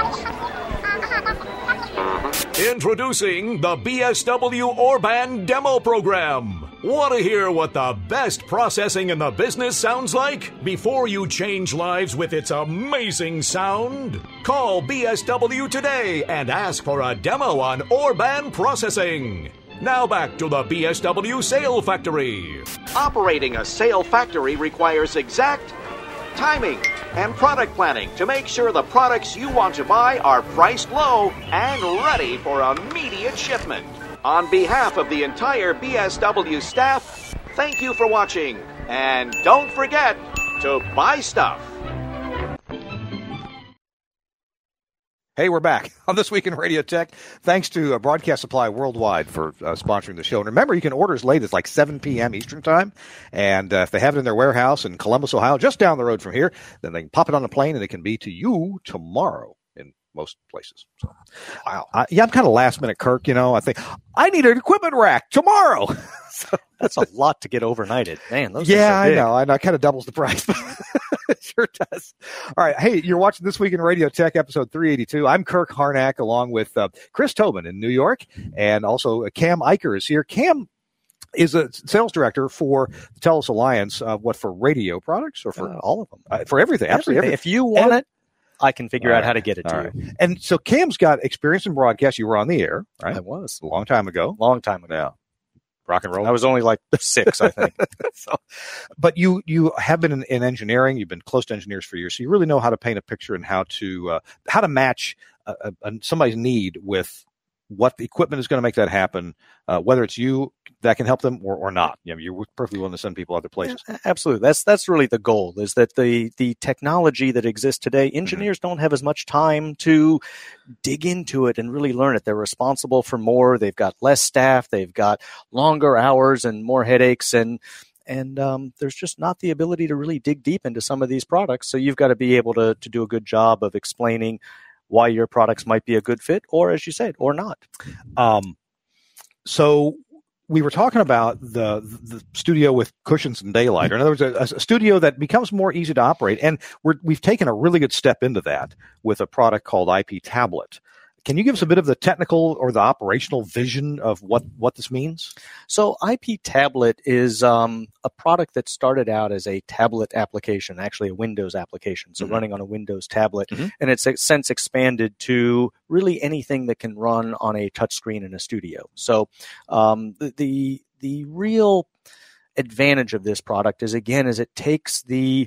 Introducing the B S W Orban Demo Program. Want to hear what the best processing in the business sounds like before you change lives with its amazing sound? Call B S W today and ask for a demo on Orban processing. Now back to the B S W Sale Factory. Operating a sale factory requires exact timing and product planning to make sure the products you want to buy are priced low and ready for immediate shipment. On behalf of the entire B S W staff, thank you for watching, and don't forget to buy stuff. Hey, we're back on This Week in Radio Tech. Thanks to uh, Broadcast Supply Worldwide for uh, sponsoring the show. And remember, you can order as late as like seven p.m. Eastern Time. And uh, if they have it in their warehouse in Columbus, Ohio, just down the road from here, then they can pop it on a plane and it can be to you tomorrow in most places. So, wow. Uh, yeah, I'm kind of last minute, Kirk. You know, I think I need an equipment rack tomorrow. So, that's a lot to get overnighted. Man, those yeah, are so big. I know. I know. It kind of doubles the price. It sure does. All right. Hey, you're watching This Week in Radio Tech, episode three eighty-two. I'm Kirk Harnack, along with uh, Chris Tobin in New York, and also uh, Cam Eicher is here. Cam is a sales director for the TELUS Alliance. Uh, what, for radio products or for uh, all of them? Uh, for everything. Absolutely. Everything. If you want and, it, I can figure right, out how to get it to right. you. And so Cam's got experience in broadcast. You were on the air, right? I was. A long time ago. Long time ago. Yeah. Rock and roll. I was only like six, I think. so, but you you have been in, in engineering. You've been close to engineers for years, so you really know how to paint a picture and how to uh, how to match uh, uh, somebody's need with what the equipment is going to make that happen. Uh, whether it's you that can help them or, or not. You know, you're perfectly willing to send people other places. Yeah, absolutely. That's that's really the goal. Is that the the technology that exists today, engineers mm-hmm. don't have as much time to dig into it and really learn it. They're responsible for more. They've got less staff. They've got longer hours and more headaches, and and um, there's just not the ability to really dig deep into some of these products. So you've got to be able to to do a good job of explaining why your products might be a good fit, or as you said, or not. Um, so we were talking about the the studio with cushions and daylight, or in other words, a, a studio that becomes more easy to operate. And we're, we've taken a really good step into that with a product called I P Tablet. Can you give us a bit of the technical or the operational vision of what, what this means? So I P Tablet is um, a product that started out as a tablet application, actually a Windows application, so mm-hmm. running on a Windows tablet. Mm-hmm. And it's since expanded to really anything that can run on a touchscreen in a studio. So um, the, the the real advantage of this product is, again, is it takes the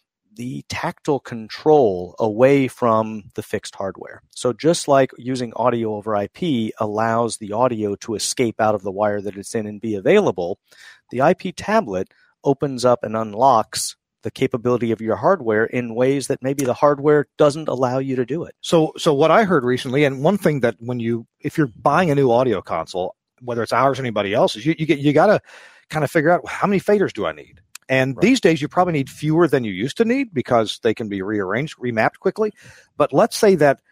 the tactile control away from the fixed hardware. So just like using audio over I P allows the audio to escape out of the wire that it's in and be available, the I P tablet opens up and unlocks the capability of your hardware in ways that maybe the hardware doesn't allow you to do it. So, so what I heard recently, and one thing that when you, if you're buying a new audio console, whether it's ours or anybody else's, you, you get, you got to kind of figure out, how many faders do I need? And right. these days, you probably need fewer than you used to need because they can be rearranged, remapped quickly. But let's say that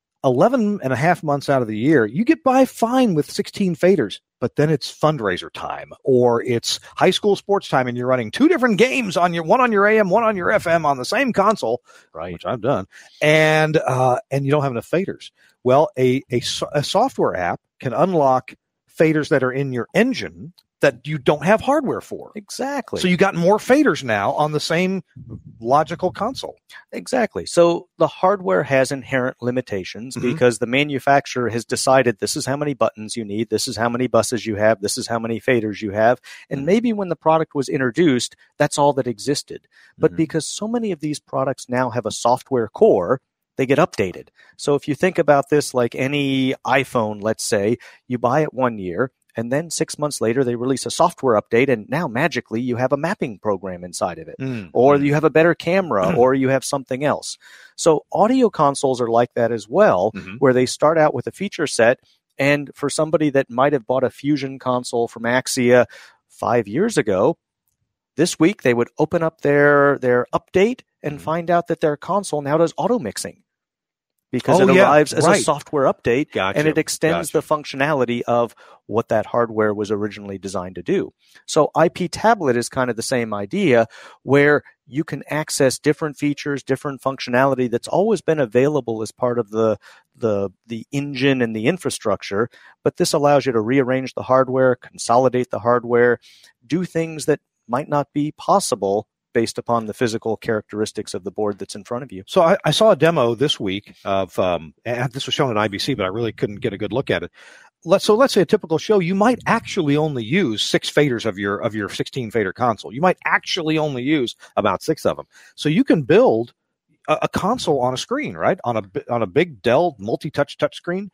eleven and a half months out of the year, you get by fine with sixteen faders, but then it's fundraiser time or it's high school sports time and you're running two different games on your, one on your A M, one on your F M on the same console, right? Which I've done. And, uh, and you don't have enough faders. Well, a, a, a software app can unlock faders that are in your engine that you don't have hardware for. Exactly. So you got more faders now on the same logical console. Exactly. So the hardware has inherent limitations mm-hmm. because the manufacturer has decided this is how many buttons you need, this is how many buses you have, this is how many faders you have. And mm-hmm. maybe when the product was introduced, that's all that existed. But mm-hmm. because so many of these products now have a software core, they get updated. So if you think about this like any iPhone, let's say, you buy it one year, and then six months later, they release a software update, and now magically you have a mapping program inside of it. Mm. Or you have a better camera, or you have something else. So audio consoles are like that as well, mm-hmm. where they start out with a feature set, and for somebody that might have bought a Fusion console from Axia five years ago, this week they would open up their, their update and mm. find out that their console now does auto mixing. Because oh, it arrives yeah, as right. a software update, gotcha. and it extends gotcha. the functionality of what that hardware was originally designed to do. So I P Tablet is kind of the same idea, where you can access different features, different functionality that's always been available as part of the the the engine and the infrastructure, but this allows you to rearrange the hardware, consolidate the hardware, do things that might not be possible based upon the physical characteristics of the board that's in front of you. So I, I saw a demo this week of, um, and this was shown at I B C, but I really couldn't get a good look at it. Let's, so let's say a typical show, you might actually only use six faders of your of your sixteen fader console. You might actually only use about six of them. So you can build a, a console on a screen, right? On a on a big Dell multi-touch touch screen.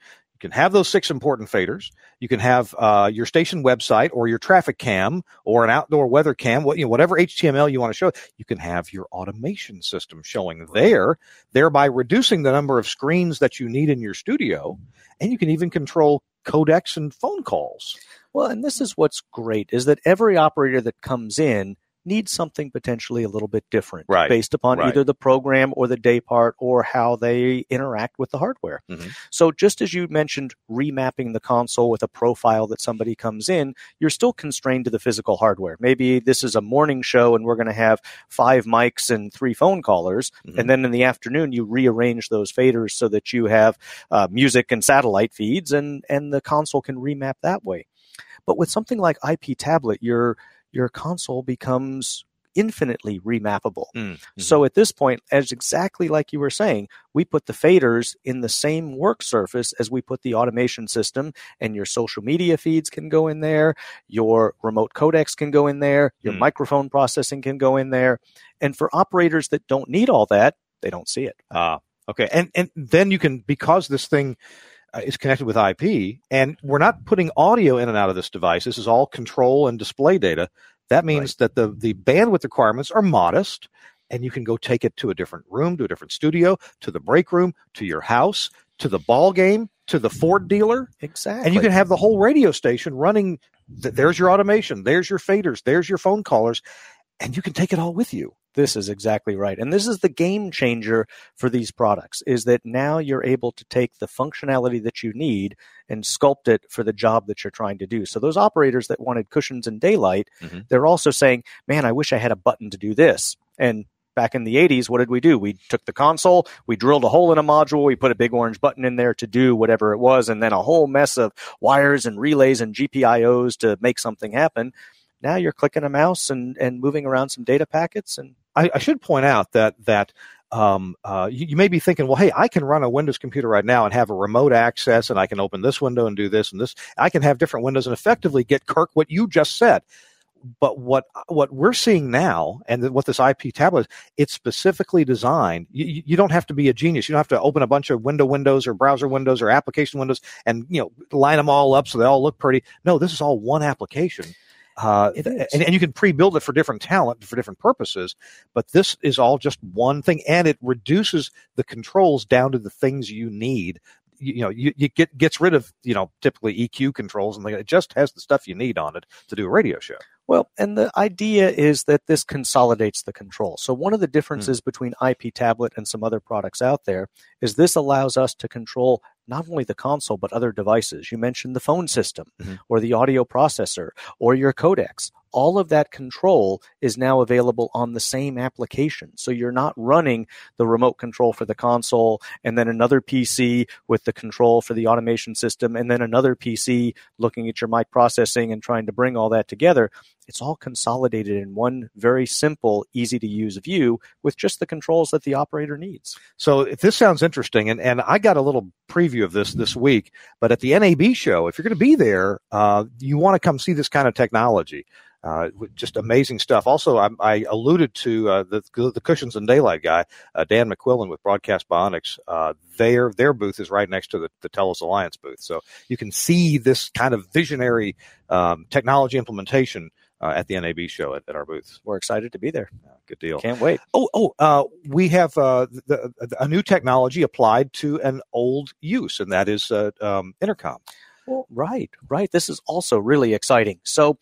can have those six important faders. You can have uh, your station website or your traffic cam or an outdoor weather cam, what, you know, whatever H T M L you want to show. You can have your automation system showing there, thereby reducing the number of screens that you need in your studio. And you can even control codecs and phone calls. Well, and this is what's great, is that every operator that comes in needs something potentially a little bit different, right, based upon right. either the program or the day part or how they interact with the hardware. Mm-hmm. So just as you mentioned remapping the console with a profile that somebody comes in, you're still constrained to the physical hardware. Maybe this is a morning show and we're going to have five mics and three phone callers, mm-hmm. and then in the afternoon you rearrange those faders so that you have uh, music and satellite feeds, and, and the console can remap that way. But with something like I P Tablet, you're your console becomes infinitely remappable. Mm-hmm. So at this point, as exactly like you were saying, we put the faders in the same work surface as we put the automation system, and your social media feeds can go in there, your remote codecs can go in there, your mm. microphone processing can go in there. And for operators that don't need all that, they don't see it. Ah, okay. And and then you can, because this thing uh, is connected with I P, and we're not putting audio in and out of this device. This is all control and display data. That means right. that the, the bandwidth requirements are modest, and you can go take it to a different room, to a different studio, to the break room, to your house, to the ball game, to the Ford dealer. Exactly. And you can have the whole radio station running. There's your automation. There's your faders. There's your phone callers. And you can take it all with you. This is exactly right. And this is the game changer for these products, is that now you're able to take the functionality that you need and sculpt it for the job that you're trying to do. So those operators that wanted cushions and daylight, mm-hmm. they're also saying, man, I wish I had a button to do this. And back in the eighties, what did we do? We took the console, we drilled a hole in a module, we put a big orange button in there to do whatever it was, and then a whole mess of wires and relays and G P I Os to make something happen. Now you're clicking a mouse and, and moving around some data packets. And I, I should point out that that um, uh, you, you may be thinking, well, hey, I can run a Windows computer right now and have a remote access, and I can open this window and do this and this. I can have different windows and effectively get, Kirk, what you just said. But what what we're seeing now, and what this I P tablet is, it's specifically designed. You, you don't have to be a genius. You don't have to open a bunch of window windows or browser windows or application windows and, you know, line them all up so they all look pretty. No, this is all one application. Uh, and, and you can pre-build it for different talent, for different purposes, but this is all just one thing, and it reduces the controls down to the things you need. You, you know, you, you get gets rid of, you know, typically E Q controls, and it just has the stuff you need on it to do a radio show. Well, and the idea is that this consolidates the control. So one of the differences mm. between I P Tablet and some other products out there is this allows us to control not only the console, but other devices. You mentioned the phone system, mm-hmm. or the audio processor, or your codecs. All of that control is now available on the same application. So you're not running the remote control for the console and then another P C with the control for the automation system and then another P C looking at your mic processing and trying to bring all that together. It's all consolidated in one very simple, easy-to-use view with just the controls that the operator needs. So if this sounds interesting, and, and I got a little preview of this this week, but at the N A B show, if you're going to be there, uh, you want to come see this kind of technology. Uh, just amazing stuff. Also, I, I alluded to uh, the the Cushions and Daylight guy, uh, Dan McQuillan with Broadcast Bionics. Uh, their their booth is right next to the, the TELUS Alliance booth, so you can see this kind of visionary um, technology implementation uh, at the N A B show at, at our booth. We're excited to be there. Uh, good deal. Can't wait. Oh, oh, uh, we have uh, the, the, a new technology applied to an old use, and that is uh, um, intercom. Well, right, right. This is also really exciting. So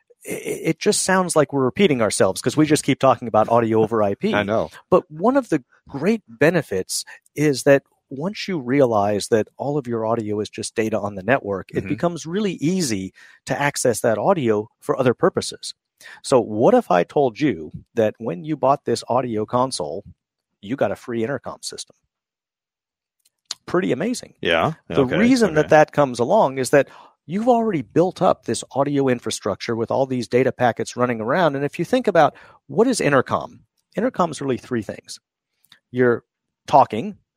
it just sounds like we're repeating ourselves because we just keep talking about audio over I P. I know. But one of the great benefits is that once you realize that all of your audio is just data on the network, mm-hmm. it becomes really easy to access that audio for other purposes. So what if I told you that when you bought this audio console, you got a free intercom system? Pretty amazing. Yeah. The okay. reason okay. that that comes along is that you've already built up this audio infrastructure with all these data packets running around. And if you think about what is intercom, intercom is really three things. You're talking,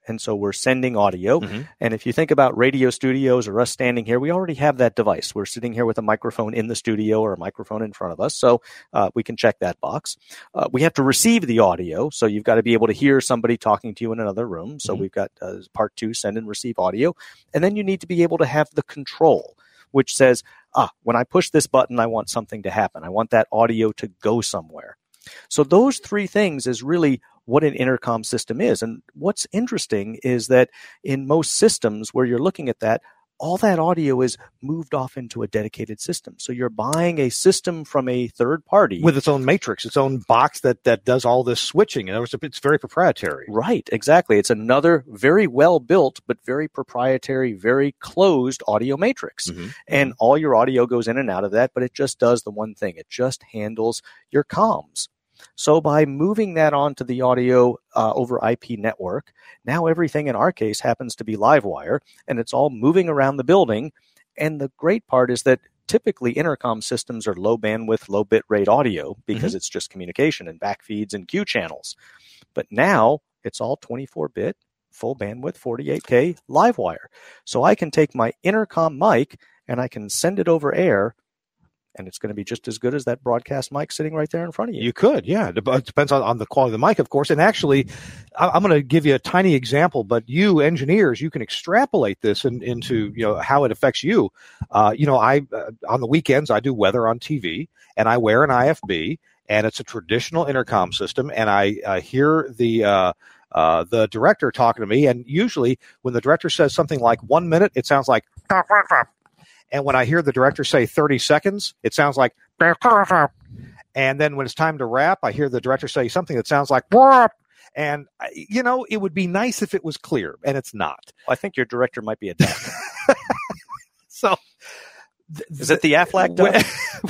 And so we're sending audio. Mm-hmm. And if you think about radio studios or us standing here, we already have that device. We're sitting here with a microphone in the studio or a microphone in front of us. So uh, we can check that box. Uh, we have to receive the audio. So you've got to be able to hear somebody talking to you in another room. So Mm-hmm. we've got uh, part two, send and receive audio. And then you need to be able to have the control, which says, ah, when I push this button, I want something to happen. I want that audio to go somewhere. So those three things is really what an intercom system is. And what's interesting is that in most systems where you're looking at that, all that audio is moved off into a dedicated system. So you're buying a system from a third party. With its own matrix, its own box that, that does all this switching. In other words, it's very proprietary. Right, exactly. It's another very well built, but very proprietary, very closed audio matrix. Mm-hmm. And all your audio goes in and out of that, but it just does the one thing. It just handles your comms. So by moving that onto the audio uh, over I P network, now everything in our case happens to be Livewire, and it's all moving around the building. And the great part is that typically intercom systems are low bandwidth, low bit rate audio because Mm-hmm. it's just communication and backfeeds and Q channels. But now it's all twenty-four bit, full bandwidth, forty-eight K Livewire. So I can take my intercom mic and I can send it over air, and it's going to be just as good as that broadcast mic sitting right there in front of you. You could, yeah. It depends on, on the quality of the mic, of course. And actually, I- I'm going to give you a tiny example, but you engineers, you can extrapolate this in, into, you know, how it affects you. Uh, you know, I uh, on the weekends, I do weather on T V, and I wear an I F B, and it's a traditional intercom system, and I uh, hear the uh, uh, the director talking to me, and usually when the director says something like one minute, it sounds like, and when I hear the director say thirty seconds, it sounds like, and then when it's time to wrap, I hear the director say something that sounds like, and, you know, it would be nice if it was clear, and it's not. I think your director might be a duck. So, is it the Aflac duck?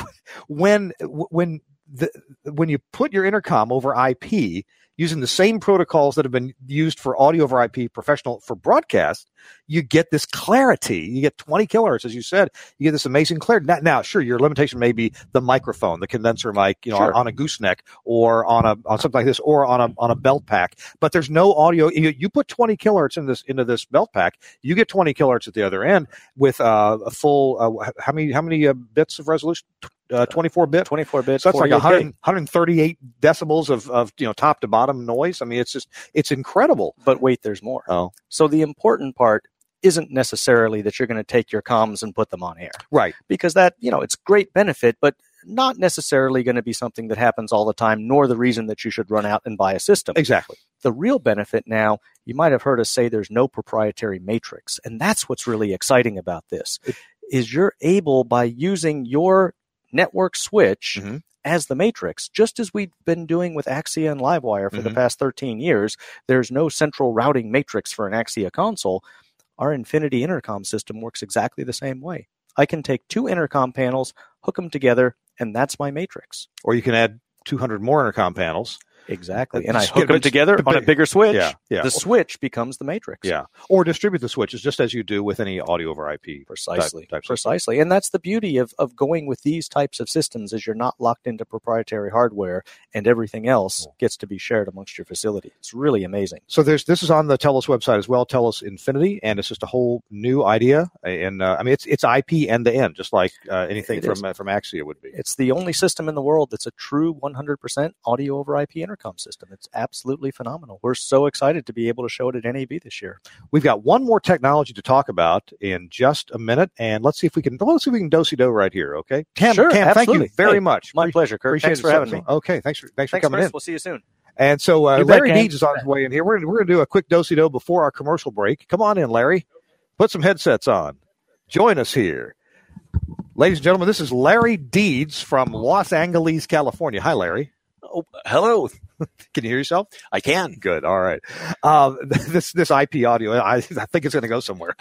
When, when, when, the, when you put your intercom over I P, using the same protocols that have been used for audio over I P professional for broadcast, you get this clarity. You get twenty kilohertz, as you said. You get this amazing clarity. Now, now, sure, your limitation may be the microphone, the condenser mic, you know, Sure. on, on a gooseneck or on a on something like this, or on a on a belt pack. But there's no audio. You, you put twenty kilohertz in this into this belt pack, you get twenty kilohertz at the other end with uh, a full. Uh, how many how many uh, bits of resolution? Uh, twenty-four bit, twenty-four bit. So that's like forty-eight K. one hundred, one hundred thirty-eight decibels of, of you know top to bottom noise. I mean, it's just it's incredible. But wait, there's more. Oh, So the important part isn't necessarily that you're going to take your comms and put them on air, right? because that, you know, it's great benefit, but not necessarily going to be something that happens all the time, nor the reason that you should run out and buy a system. Exactly. The real benefit now, you might have heard us say there's no proprietary matrix, and that's what's really exciting about this, is you're able, by using your network switch Mm-hmm. as the matrix, just as we've been doing with Axia and Livewire for Mhm. the past thirteen years. There's no central routing matrix for an Axia console. Our Infinity intercom system works exactly the same way. I can take two intercom panels, hook them together, and that's my matrix. Or you can add two hundred more intercom panels. Exactly. And I Just hook get- them it's together the on a big- bigger switch. Yeah, yeah. The switch becomes the matrix. Yeah. Or distribute the switches just as you do with any audio over I P. Precisely. Type, type system. Precisely. And that's the beauty of, of going with these types of systems, is you're not locked into proprietary hardware, and everything else gets to be shared amongst your facility. It's really amazing. So there's this is on the TELUS website as well, TELUS Infinity, and it's just a whole new idea. And uh, I mean, it's it's I P end to end, just like uh, anything It from is. uh, from Axia would be. It's the only system in the world that's a true one hundred percent audio over I P intercom system. It's absolutely phenomenal. We're so excited to be able to show it at N A B this year. We've got one more technology to talk about in just a minute, and let's see if we can let's see if we can do-si-do right here. Okay, Cam, Sure, Cam, thank you absolutely. very Hey, much. My Pre- pleasure, Kurt. Appreciate Thanks it for so- having so- me. Okay, thanks for thanks, Thanks, for coming Chris. in. We'll see you soon. And so uh, You bet, Larry Cam. Deeds is on his way in here. We're we're going to do a quick do-si-do before our commercial break. Come on in, Larry. Put some headsets on. Join us here. Ladies and gentlemen, this is Larry Deeds from Los Angeles, California. Hi, Larry. Oh, hello. Can you hear yourself? I can. Good. All right. Um, this this I P audio, I, I think it's going to go somewhere.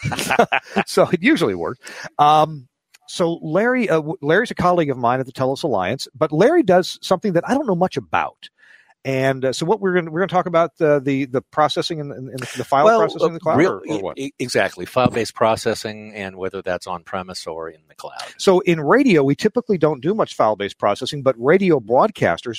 So it usually works. Um, so Larry, uh, Larry's a colleague of mine at the TELUS Alliance, but Larry does something that I don't know much about. And uh, so what we're going to we're going to talk about the the, the processing and, and the file well, processing in the cloud, real- or, or what? e- exactly, file-based processing, and whether that's on premise or in the cloud. So in radio, we typically don't do much file-based processing, but radio broadcasters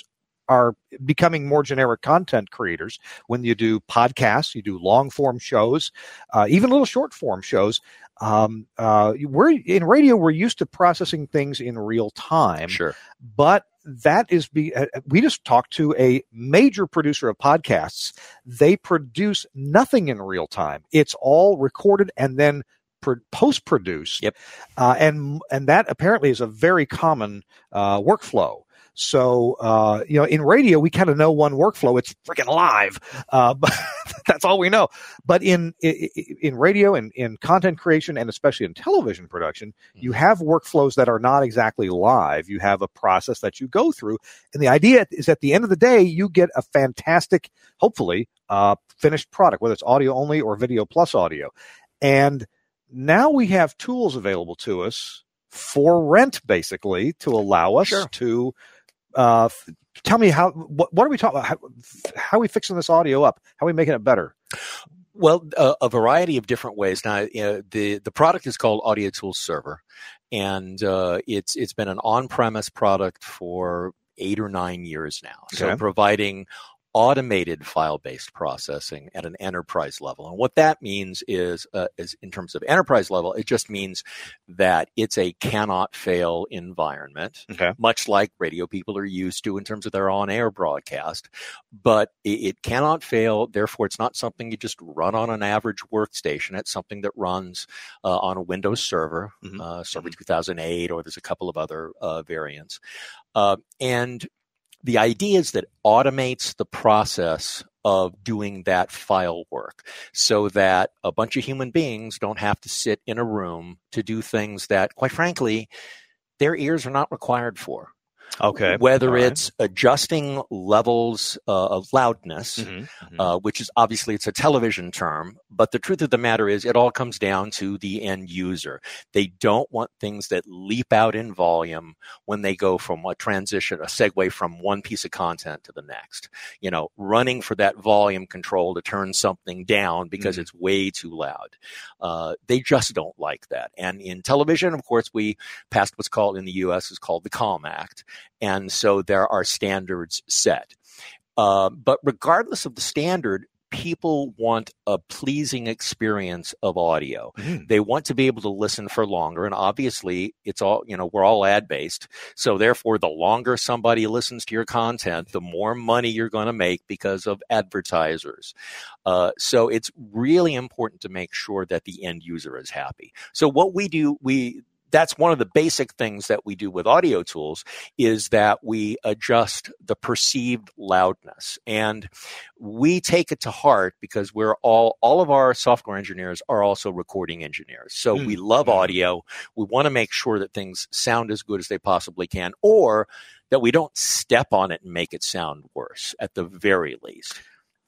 are becoming more generic content creators. When you do podcasts, you do long form shows, uh, even little short form shows. Um, uh, we're in radio. We're used to processing things in real time. Sure. But that is be. Uh, we just talked to a major producer of podcasts. They produce nothing in real time. It's all recorded and then post produced. Yep. Uh, and and that apparently is a very common uh, workflow. So, uh, you know, in radio, we kind of know one workflow. It's freaking live. Uh, but that's all we know. But in, in radio and in content creation, and especially in television production, you have workflows that are not exactly live. You have a process that you go through. And the idea is at the end of the day, you get a fantastic, hopefully, uh, finished product, whether it's audio only or video plus audio. And now we have tools available to us for rent, basically, to allow us Sure. to Uh, f- tell me how. What, what are we talking about? How, how are we fixing this audio up? How are we making it better? Well, uh, a variety of different ways. Now, you know, the the product is called Audio Tools Server, and uh, it's it's been an on-premise product for eight or nine years now. So Okay. providing automated file-based processing at an enterprise level. And what that means is, uh, is in terms of enterprise level, it just means that it's a cannot fail environment, Okay. much like radio people are used to in terms of their on-air broadcast. But it, it cannot fail. Therefore, it's not something you just run on an average workstation. It's something that runs uh, on a Windows server, Mhm. uh, Server two thousand eight, or there's a couple of other uh, variants. Uh, and the idea is that automates the process of doing that file work so that a bunch of human beings don't have to sit in a room to do things that, quite frankly, their ears are not required for. Okay. Whether All right. it's adjusting levels uh, of loudness, Mhm. Mhm. uh, which is obviously it's a television term, but the truth of the matter is it all comes down to the end user. They don't want things that leap out in volume when they go from a transition, a segue from one piece of content to the next. You know, running for that volume control to turn something down because Mhm. it's way too loud. Uh, they just don't like that. And in television, of course, we passed what's called in the U S is called the CALM Act. And so there are standards set. Uh, but regardless of the standard, people want a pleasing experience of audio. Mhm. They want to be able to listen for longer. And obviously, it's all, you know, we're all ad based. So therefore, the longer somebody listens to your content, the more money you're going to make because of advertisers. Uh, so it's really important to make sure that the end user is happy. So what we do, we, that's one of the basic things that we do with Audio Tools is that we adjust the perceived loudness. And we take it to heart because we're all, all of our software engineers are also recording engineers. So Mm. we love audio. We want to make sure that things sound as good as they possibly can, or that we don't step on it and make it sound worse at the very least.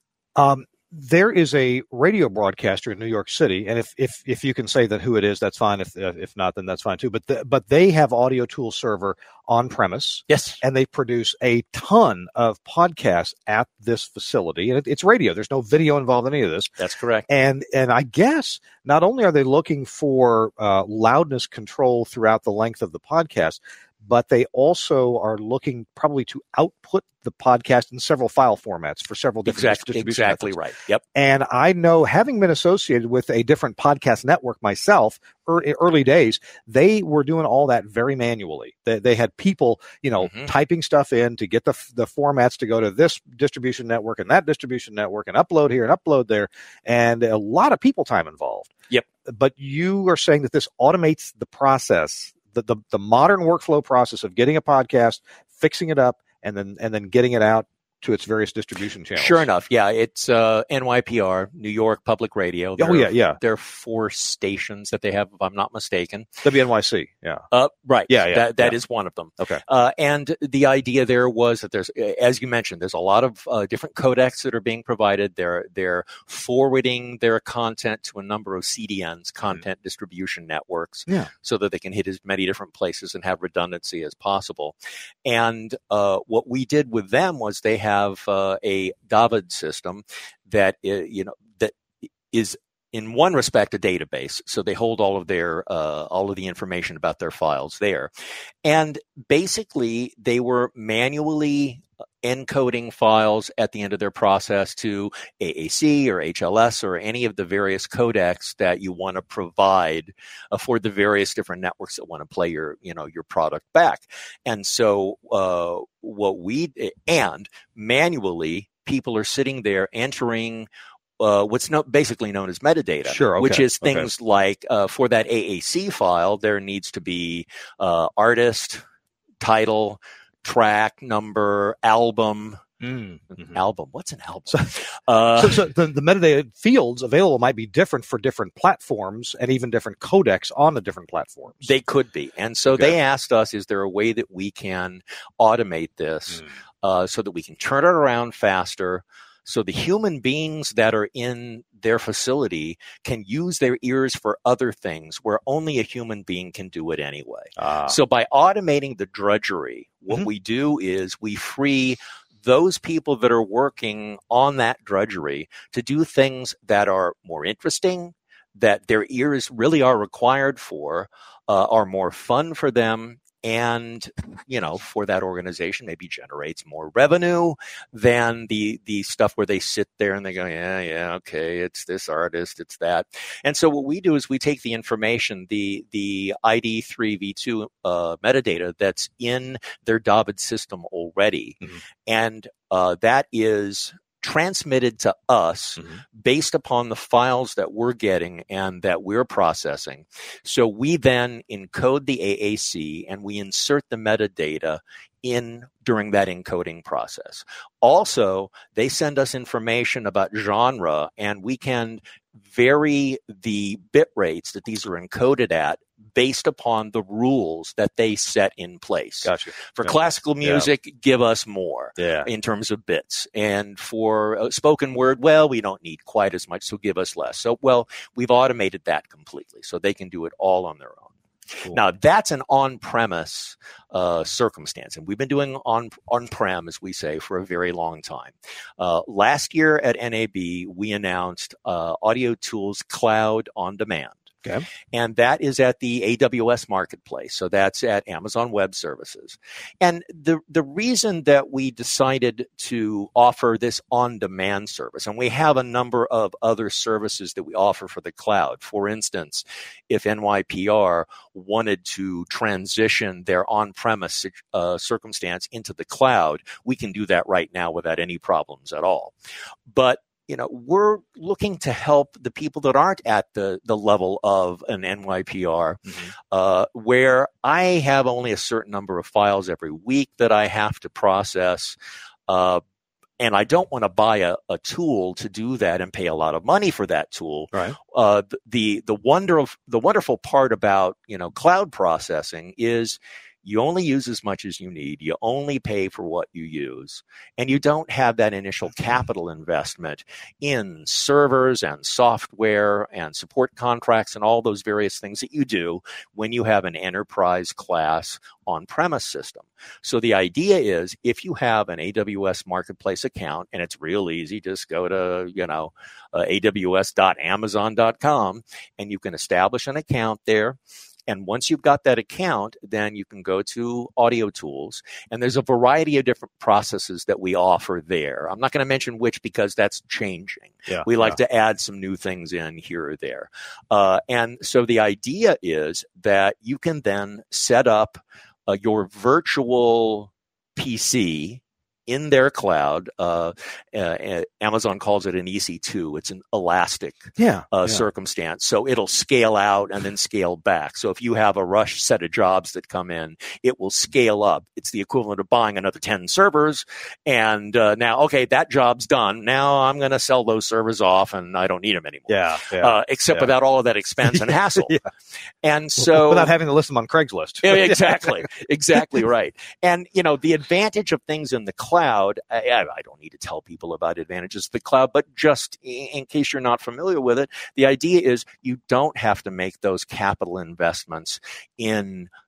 Um, there is a radio broadcaster in New York City, and if if if you can say that who it is, that's fine. If uh, if not, then that's fine too. But the, but they have Audio Tool Server on premise. Yes. And they produce a ton of podcasts at this facility, and it, it's radio. There's no video involved in any of this. That's correct. And and I guess not only are they looking for uh, loudness control throughout the length of the podcast, but they also are looking probably to output the podcast in several file formats for several different Exactly, distribution exactly methods. right. Yep. And I know, having been associated with a different podcast network myself, early, early days, they were doing all that very manually. They, they had people, you know, Mhm. typing stuff in to get the the formats to go to this distribution network and that distribution network and upload here and upload there, and a lot of people time involved. Yep. But you are saying that this automates the process, the the, the modern workflow process of getting a podcast, fixing it up, and then and then getting it out to its various distribution channels. Sure enough. Yeah. It's uh, N Y P R, New York Public Radio. Oh, There yeah, are- yeah. There are four stations that they have, if I'm not mistaken. W N Y C, yeah. Uh, right. Yeah, yeah, That, that yeah. is one of them. Okay. Uh, and the idea there was that there's, as you mentioned, there's a lot of uh, different codecs that are being provided. They're they're forwarding their content to a number of C D Ns, content distribution networks, Yeah. so that they can hit as many different places and have redundancy as possible. And uh, what we did with them was they have uh, a David system that uh, you know that is, in one respect, a database. So they hold all of their uh, all of the information about their files there, and basically they were manually encoding files at the end of their process to A A C or H L S or any of the various codecs that you want to provide uh, for the various different networks that want to play your, you know, your product back. And so uh, what we, and manually, people are sitting there entering Uh, what's no, basically known as metadata, sure, okay. which is things okay. like uh, for that A A C file, there needs to be uh, artist, title, track number, album. Mm-hmm. Album. What's an album? So, uh, so, so the, the metadata fields available might be different for different platforms and even different codecs on the different platforms. They could be. And so okay. they asked us, is there a way that we can automate this mm. uh, so that we can turn it around faster? So the human beings that are in their facility can use their ears for other things where only a human being can do it anyway. Ah. So by automating the drudgery, what mm-hmm. we do is we free those people that are working on that drudgery to do things that are more interesting, that their ears really are required for, uh, are more fun for them, and, you know, for that organization, maybe generates more revenue than the the stuff where they sit there and they go, yeah, yeah, okay, it's this artist, it's that. And so what we do is we take the information, the the I D three v two uh, metadata that's in their David system already, mm-hmm. and uh, that is transmitted to us mm-hmm. based upon the files that we're getting and that we're processing. So we then encode the A A C and we insert the metadata in during that encoding process. Also, they send us information about genre, and we can vary the bit rates that these are encoded at based upon the rules that they set in place. Gotcha. For yeah. classical music, yeah. give us more yeah. in terms of bits. And for uh, spoken word, well, we don't need quite as much, so give us less. So, well, we've automated that completely, so they can do it all on their own. Cool. Now, that's an on-premise uh, circumstance, and we've been doing on, on-prem, as we say, for a very long time. Uh, last year at N A B, we announced uh, Audio Tools Cloud On Demand. Okay. And that is at the A W S Marketplace. So that's at Amazon Web Services. And the, the reason that we decided to offer this on-demand service, and we have a number of other services that we offer for the cloud. For instance, if N Y P R wanted to transition their on-premise uh, circumstance into the cloud, we can do that right now without any problems at all. But you know, we're looking to help the people that aren't at the, the level of an N Y P R, mm-hmm. uh, where I have only a certain number of files every week that I have to process. Uh, and I don't want to buy a, a tool to do that and pay a lot of money for that tool. Right. Uh, the, the, the wonder of, the wonderful part about, you know, cloud processing is you only use as much as you need. You only pay for what you use. And you don't have that initial capital investment in servers and software and support contracts and all those various things that you do when you have an enterprise class on-premise system. So the idea is if you have an A W S Marketplace account, and it's real easy, just go to, you know, uh, A W S dot amazon dot com and you can establish an account there. And once you've got that account, then you can go to Audio Tools, and there's a variety of different processes that we offer there. I'm not going to mention which because that's changing. Yeah, we like yeah. to add some new things in here or there. Uh, and so the idea is that you can then set up uh, your virtual P C in their cloud. Uh, uh, Amazon calls it an E C two. It's an elastic yeah, uh, yeah. circumstance. So it'll scale out and then scale back. So if you have a rush set of jobs that come in, it will scale up. It's the equivalent of buying another ten servers. And uh, now, okay, that job's done. Now I'm going to sell those servers off and I don't need them anymore. Yeah, yeah, uh, except yeah. without all of that expense and hassle. yeah. And so without having to list them on Craigslist. Yeah, exactly. Exactly right. And, you know, the advantage of things in the cloud, I, I don't need to tell people about advantages of the cloud, but just in case you're not familiar with it, the idea is you don't have to make those capital investments in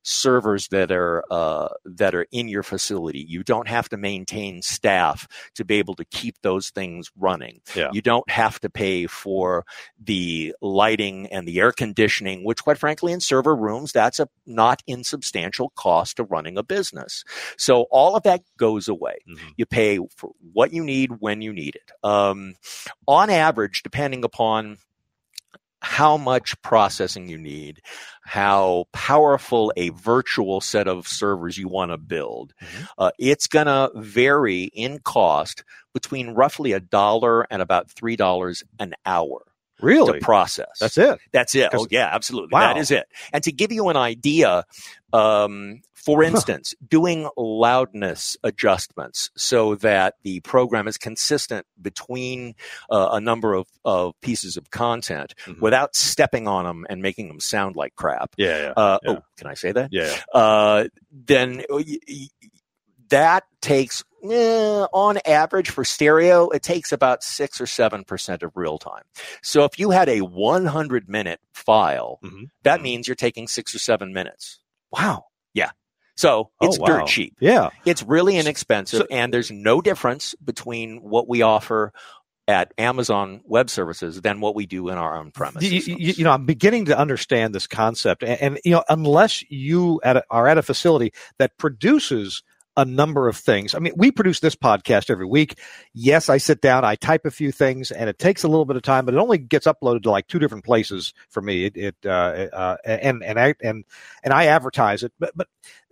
servers that are uh, that are in your facility. You don't have to maintain staff to be able to keep those things running. Yeah. You don't have to pay for the lighting and the air conditioning, which, quite frankly, in server rooms, that's a not insubstantial cost to running a business. So all of that goes away. Mm-hmm. You pay for what you need when you need it. Um, on average, depending upon how much processing you need, how powerful a virtual set of servers you want to build, mm-hmm. uh, it's going to vary in cost between roughly a dollar and about three dollars an hour. Really? To process. That's it? That's it. Oh, yeah, absolutely. Wow. That is it. And to give you an idea, um, for instance, huh. doing loudness adjustments so that the program is consistent between uh, a number of, of pieces of content mm-hmm. without stepping on them and making them sound like crap. Yeah, yeah, uh, yeah. Oh, can I say that? Yeah. Uh, then y- y- that takes, eh, on average for stereo, it takes about six or seven percent of real time. So if you had a one hundred minute file, mm-hmm. that mm-hmm. means you're taking six or seven minutes. Wow. Yeah. So it's oh, wow. dirt cheap. Yeah. It's really inexpensive, so, and there's no difference between what we offer at Amazon Web Services than what we do in our own premise. You, you, you know, I'm beginning to understand this concept, and, and you know, unless you at a, are at a facility that produces a number of things. I mean, we produce this podcast every week. Yes, I sit down, I type a few things, and it takes a little bit of time, but it only gets uploaded to like two different places for me. It, it uh, uh, and and I and and I advertise it. But but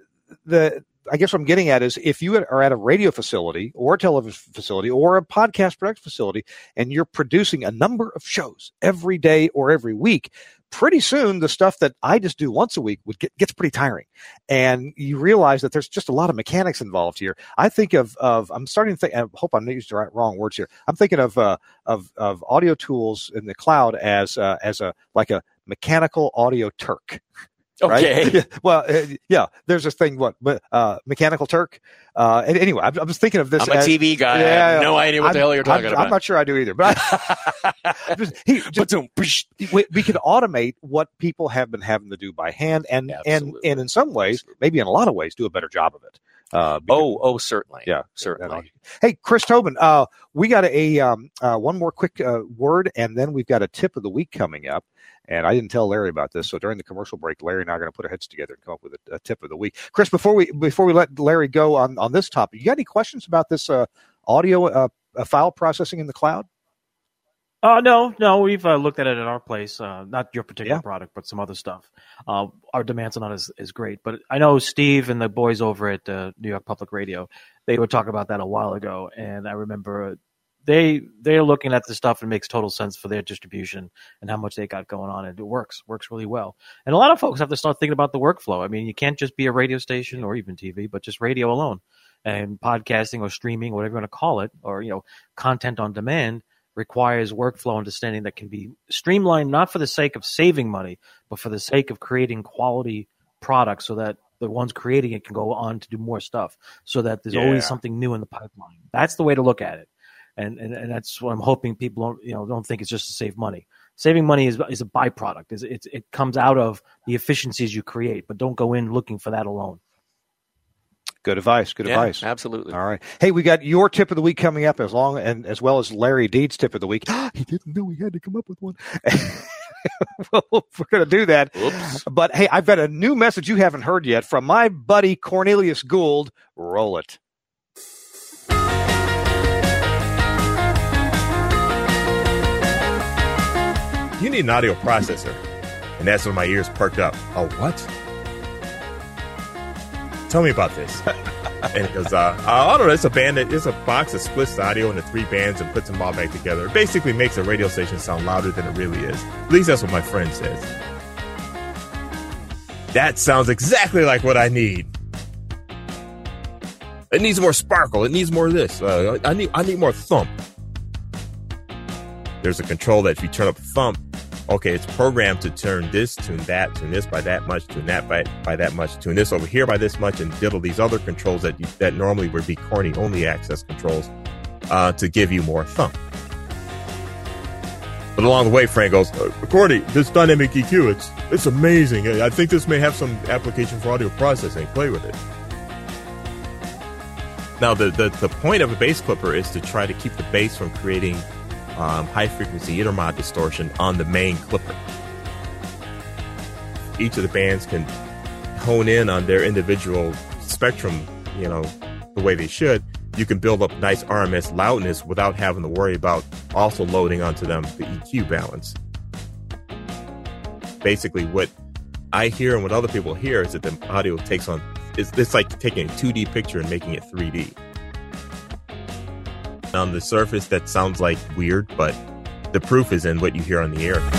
the I guess what I'm getting at is if you are at a radio facility or a television facility or a podcast production facility, and you're producing a number of shows every day or every week, pretty soon the stuff that I just do once a week would get, gets pretty tiring. And you realize that there's just a lot of mechanics involved here. I think of, of I'm starting to think, I hope I'm not using the right, wrong words here. I'm thinking of, uh, of, of audio tools in the cloud as, uh, as a, like a mechanical audio Turk. Okay. Right? Well, uh, yeah, there's this thing, what, uh, Mechanical Turk. Uh, and anyway, I'm, I'm just thinking of this. I'm a as, T V guy. Yeah, I have no idea what I'm, the hell you're talking I'm, about. I'm not sure I do either, but I, just, he, just, we, we can automate what people have been having to do by hand, and and and in some ways, Absolutely. maybe in a lot of ways, do a better job of it. Uh, because, oh, oh, certainly. Yeah, certainly. Hey, Chris Tobin, uh, we got a um, uh, one more quick uh, word, and then we've got a tip of the week coming up. And I didn't tell Larry about this, so during the commercial break, Larry and I are going to put our heads together and come up with a, a tip of the week. Chris, before we before we let Larry go on, on this topic, you got any questions about this uh, audio uh, uh, file processing in the cloud? Uh, no, no, we've uh, looked at it at our place. Uh, not your particular Yeah. product, but some other stuff. Uh, our demands are not as, as great, but I know Steve and the boys over at uh, New York Public Radio, they were talking about that a while ago, and I remember they they're looking at the stuff and it makes total sense for their distribution and how much they got going on, and it works works really well. And a lot of folks have to start thinking about the workflow. I mean, you can't just be a radio station or even T V, but just radio alone, and podcasting or streaming, whatever you want to call it, or you know, content on demand requires workflow understanding that can be streamlined, not for the sake of saving money, but for the sake of creating quality products so that the ones creating it can go on to do more stuff, so that there's Yeah. always something new in the pipeline. That's the way to look at it. And, and and that's what I'm hoping people don't, you know, don't think it's just to save money. Saving money is is a byproduct. It's, it's, it comes out of the efficiencies you create, but don't go in looking for that alone. Good advice. Good Yeah, advice. absolutely. All right. Hey, we got your tip of the week coming up, as long and as well as Larry Deed's tip of the week. He didn't know he had to come up with one. Well, we're going to do that. Oops. But hey, I've got a new message you haven't heard yet from my buddy Cornelius Gould. Roll it. You need an audio processor. And that's when my ears perked up. Oh, what? Tell me about this. And it goes, uh, I don't know, it's a band that it's a box that splits the audio into three bands and puts them all back together. It basically makes a radio station sound louder than it really is. At least that's what my friend says. That sounds exactly like what I need. It needs more sparkle. It needs more of this. Uh, I need I need more thump. There's a control that if you turn up thump, okay, it's programmed to turn this, tune that, tune this by that much, tune that by, by that much, tune this over here by this much, and diddle these other controls that you, that normally would be corny only access controls uh, to give you more thump. But along the way, Frank goes, uh, Cordy, this dynamic E Q, it's it's amazing. I think this may have some application for audio processing. Play with it. Now, the, the, the point of a bass clipper is to try to keep the bass from creating um, high-frequency intermod distortion on the main clipper. Each of the bands can hone in on their individual spectrum, you know, the way they should. You can build up nice R M S loudness without having to worry about also loading onto them the E Q balance. Basically, what I hear and what other people hear is that the audio takes on, it's, it's like taking a two D picture and making it three D. On the surface, that sounds like weird, but the proof is in what you hear on the air.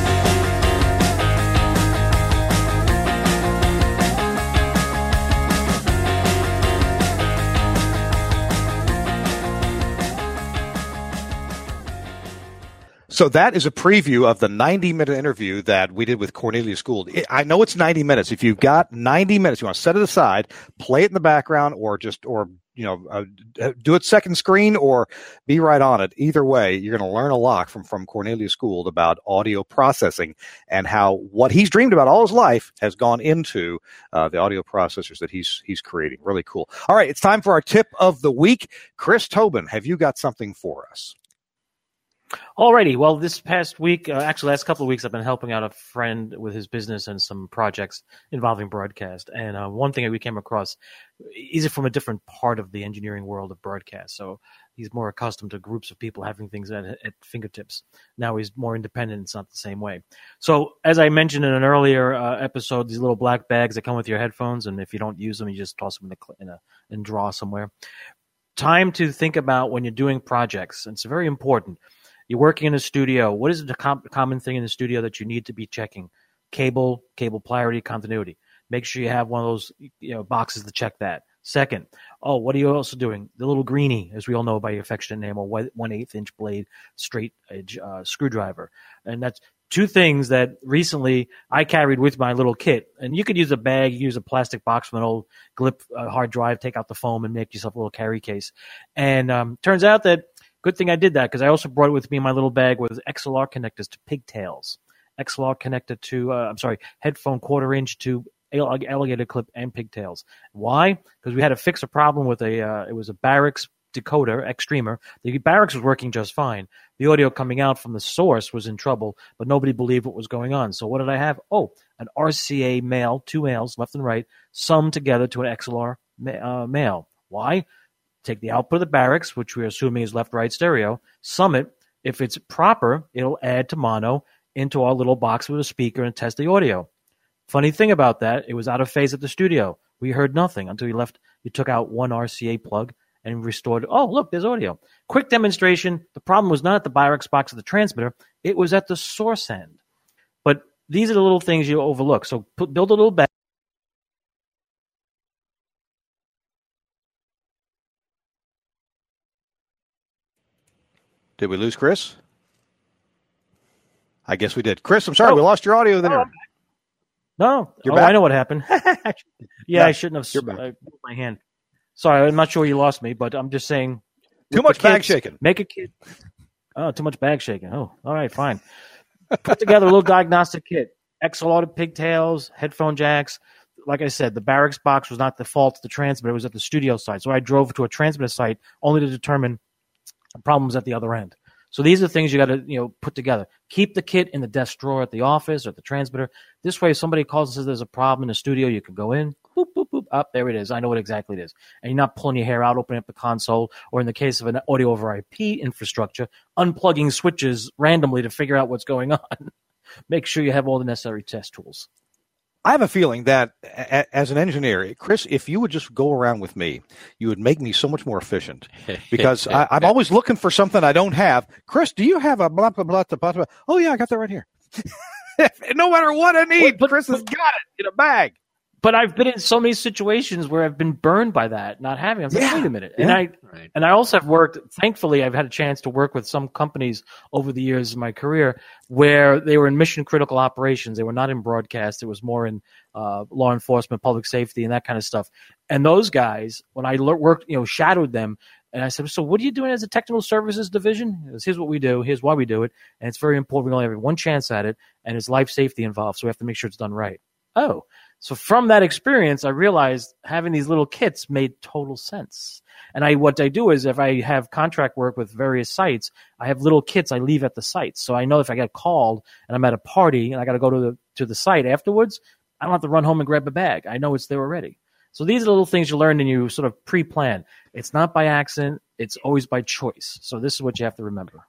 So that is a preview of the ninety-minute interview that we did with Cornelius Gould. I know it's ninety minutes. If you've got ninety minutes, you want to set it aside, play it in the background, or just, or you know, uh, do it second screen, or be right on it. Either way, you're going to learn a lot from from Cornelius Gould about audio processing and how what he's dreamed about all his life has gone into uh, the audio processors that he's he's creating. Really cool. All right, it's time for our tip of the week. Chris Tobin, have you got something for us? Alrighty. Well, this past week, uh, actually last couple of weeks, I've been helping out a friend with his business and some projects involving broadcast. And uh, one thing that we came across, he's from a different part of the engineering world of broadcast. So he's more accustomed to groups of people having things at, at fingertips. Now he's more independent. It's not the same way. So as I mentioned in an earlier uh, episode, these little black bags that come with your headphones, and if you don't use them, you just toss them in a, in a in drawer somewhere. Time to think about when you're doing projects. And it's very important. You're working in a studio. What is the com- common thing in the studio that you need to be checking? Cable, cable polarity, continuity. Make sure you have one of those, you know, boxes to check that. Second, oh, what are you also doing? The little greenie, as we all know by your affectionate name, a one-eighth inch blade straight edge uh, screwdriver. And that's two things that recently I carried with my little kit. And you could use a bag, you use a plastic box from an old Glip uh, hard drive, take out the foam and make yourself a little carry case. And um, turns out that good thing I did that, because I also brought it with me in my little bag with X L R connectors to pigtails. X L R connector to, uh, I'm sorry, headphone quarter inch to alligator clip and pigtails. Why? Because we had to fix a problem with a, uh, it was a Barracks decoder, Extremer. The Barracks was working just fine. The audio coming out from the source was in trouble, but nobody believed what was going on. So what did I have? Oh, an R C A male, two males, left and right, summed together to an X L R uh, male. Why? Take the output of the Barracks, which we're assuming is left-right stereo, sum it. If it's proper, it'll add to mono into our little box with a speaker and test the audio. Funny thing about that, it was out of phase at the studio. We heard nothing until you left. You took out one R C A plug and restored. Oh, look, there's audio. Quick demonstration. The problem was not at the Barracks box of the transmitter. It was at the source end. But these are the little things you overlook. So put, build a little bag. Did we lose Chris? I guess we did. Chris, I'm sorry, Oh. we lost your audio there. Oh, No, You're oh, back? I know what happened. yeah, No, I shouldn't have you're back. I moved my hand. Sorry, I'm not sure you lost me, but I'm just saying. Too with much the bag kids, shaking. Make a kid. Oh, too much bag shaking. Oh, all right, fine. Put together a little diagnostic kit. X L R to pigtails, headphone jacks. Like I said, the Barracks box was not the fault of the transmitter. It was at the studio site. So I drove to a transmitter site only to determine problems at the other end. So these are the things you got to, you know, put together. Keep the kit in the desk drawer at the office or at the transmitter. This way, if somebody calls and says there's a problem in the studio, you can go in, boop, boop, boop, up, there it is. I know what exactly it is. And you're not pulling your hair out, opening up the console, or in the case of an audio over I P infrastructure, unplugging switches randomly to figure out what's going on. Make sure you have all the necessary test tools. I have a feeling that a- as an engineer, Chris, if you would just go around with me, you would make me so much more efficient because I, I'm always looking for something I don't have. Chris, do you have a blah, blah, blah, blah, blah? Oh, yeah, I got that right here. No matter what I need, But- Chris has got it in a bag. But I've been in so many situations where I've been burned by that, not having. I'm like, Yeah. wait a minute. And Yeah. I Right. and I also have worked. Thankfully, I've had a chance to work with some companies over the years of my career where they were in mission critical operations. They were not in broadcast. It was more in uh, law enforcement, public safety, and that kind of stuff. And those guys, when I le- worked, you know, shadowed them, And I said, so what are you doing as a technical services division? He goes, here's what we do. Here's why we do it. And it's very important. We only have one chance at it, and it's life safety involved, so we have to make sure it's done right. Oh, so from that experience, I realized having these little kits made total sense. And I, what I do is if I have contract work with various sites, I have little kits I leave at the sites. So I know if I get called and I'm at a party and I got to go to the, to the site afterwards, I don't have to run home and grab a bag. I know it's there already. So these are the little things you learn and you sort of pre-plan. It's not by accident. It's always by choice. So this is what you have to remember.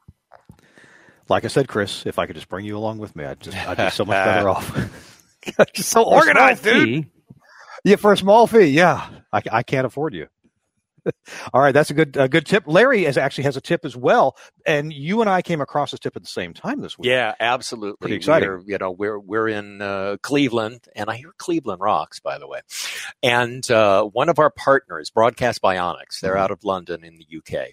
Like I said, Chris, if I could just bring you along with me, I'd just I'd be so much better off. Just so organized, dude. Fee. Yeah, for a small fee. Yeah, I, I can't afford you. All right, that's a good a good tip. Larry is actually has a tip as well, and you and I came across this tip at the same time this week. Yeah, absolutely. Pretty exciting. We're, you know, we're we're in uh, Cleveland, and I hear Cleveland rocks, by the way. And uh, one of our partners, Broadcast Bionics, they're mm-hmm. out of London in the U K,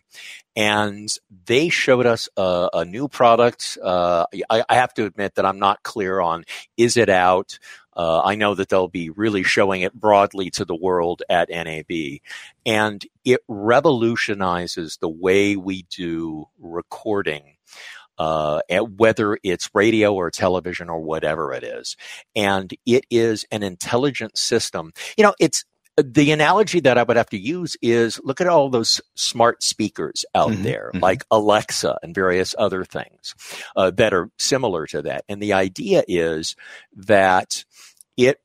and they showed us a, a new product. Uh, I, I have to admit that I'm not clear on is it out. Uh, I know that they'll be really showing it broadly to the world at N A B, and it revolutionizes the way we do recording, uh, whether it's radio or television or whatever it is. And it is an intelligent system. You know, it's the analogy that I would have to use is look at all those smart speakers out mm-hmm, there, mm-hmm. like Alexa and various other things uh, that are similar to that. And the idea is that it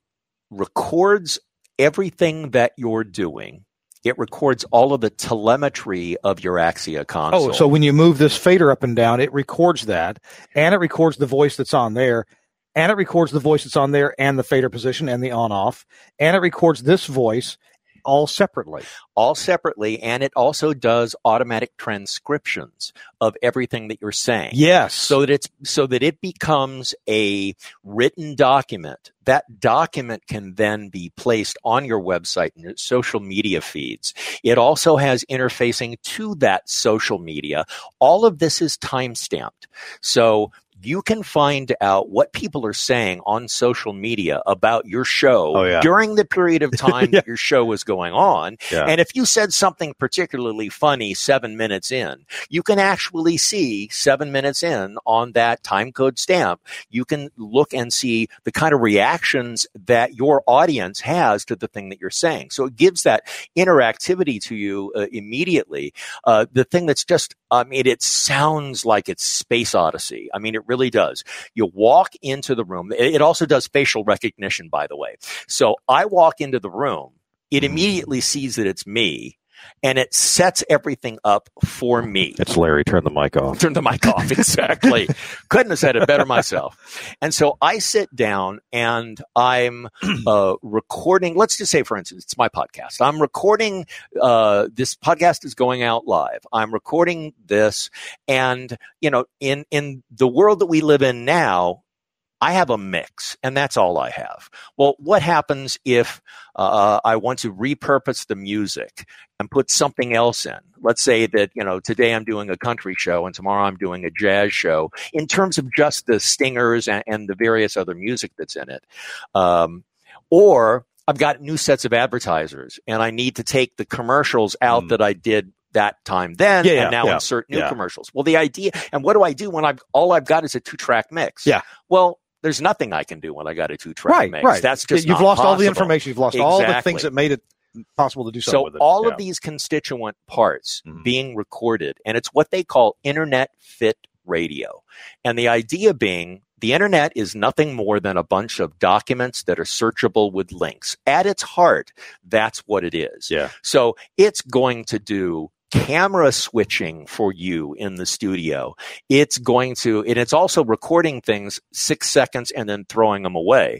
records everything that you're doing. It records all of the telemetry of your Axia console. Oh, so when you move this fader up and down, it records that, and it records the voice that's on there, and it records the voice that's on there and the fader position and the on-off, and it records this voice all separately. All separately, and it also does automatic transcriptions of everything that you're saying. Yes. So that it's so that it becomes a written document. That document can then be placed on your website and your social media feeds. It also has interfacing to that social media. All of this is time-stamped. So you can find out what people are saying on social media about your show oh, yeah. during the period of time yeah. that your show is going on. Yeah. And if you said something particularly funny seven minutes in, you can actually see seven minutes in on that time code stamp. You can look and see the kind of reactions that your audience has to the thing that you're saying. So it gives that interactivity to you uh, immediately. Uh, the thing that's just, I mean, it sounds like it's Space Odyssey. I mean, it really does. You walk into the room. It also does facial recognition, by the way. So I walk into the room. It immediately sees that it's me, and it sets everything up for me. It's Larry. Turn the mic off. Turn the mic off. Exactly. Couldn't have said it better myself. And so I sit down and I'm uh, recording. Let's just say, for instance, it's my podcast. I'm recording. Uh, this podcast is going out live. I'm recording this. And, you know, in, in the world that we live in now, I have a mix, and that's all I have. Well, what happens if uh, I want to repurpose the music and put something else in? Let's say that, you know, today I'm doing a country show and tomorrow I'm doing a jazz show in terms of just the stingers and, and the various other music that's in it. Um, or I've got new sets of advertisers, and I need to take the commercials out mm. that I did that time then yeah, yeah, and now yeah, insert new yeah. commercials. Well, the idea, and what do I do when I've all I've got is a two-track mix? Yeah. Well, there's nothing I can do when I got a two-track right, mix. Right. That's just You've not lost possible. all the information. You've lost exactly. all the things that made it possible to do something so with it. all yeah. of these constituent parts mm-hmm. being recorded, and it's what they call internet fit radio. And the idea being the internet is nothing more than a bunch of documents that are searchable with links. At its heart, that's what it is. Yeah. So it's going to do camera switching for you in the studio. It's going to, and it's also recording things six seconds and then throwing them away.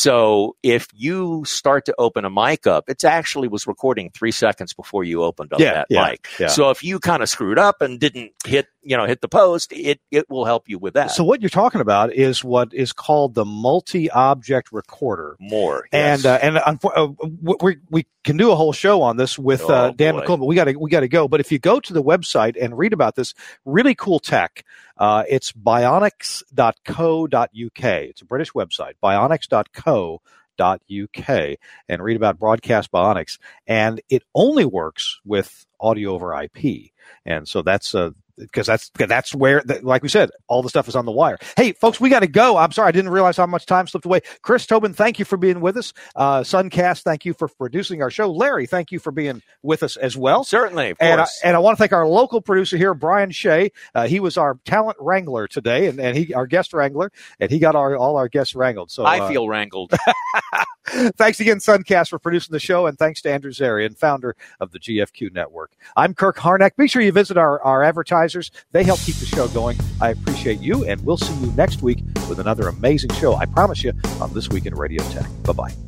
So if you start to open a mic up, it actually was recording three seconds before you opened up yeah, that yeah, mic. Yeah. So if you kind of screwed up and didn't hit, you know, hit the post, it, it will help you with that. So what you're talking about is what is called the multi-object recorder. More. Yes. And, uh, and uh, we, we can do a whole show on this with oh, uh, Dan boy. McClellan, but we gotta, we gotta go. But if you go to the website and read about this really cool tech, uh, it's bionics dot co dot uk. It's a British website, bionics dot co dot U K and read about Broadcast Bionics. And it only works with audio over I P. And so that's uh, because that's that's where, like we said, all the stuff is on the wire. Hey, folks, we got to go. I'm sorry, I didn't realize how much time slipped away. Chris Tobin, thank you for being with us. Uh, Suncast, thank you for producing our show. Larry, thank you for being with us as well. Certainly, of and course. I, and I want to thank our local producer here, Brian Shea. Uh, he was our talent wrangler today, and, and he our guest wrangler, and he got our all our guests wrangled. So I uh, feel wrangled. Thanks again, Suncast, for producing the show, and thanks to Andrew Zarian, founder of the G F Q Network. I'm Kirk Harnack. Be sure you visit our, our advertisers. They help keep the show going. I appreciate you, and we'll see you next week with another amazing show, I promise you, on This Week in Radio Tech. Bye-bye.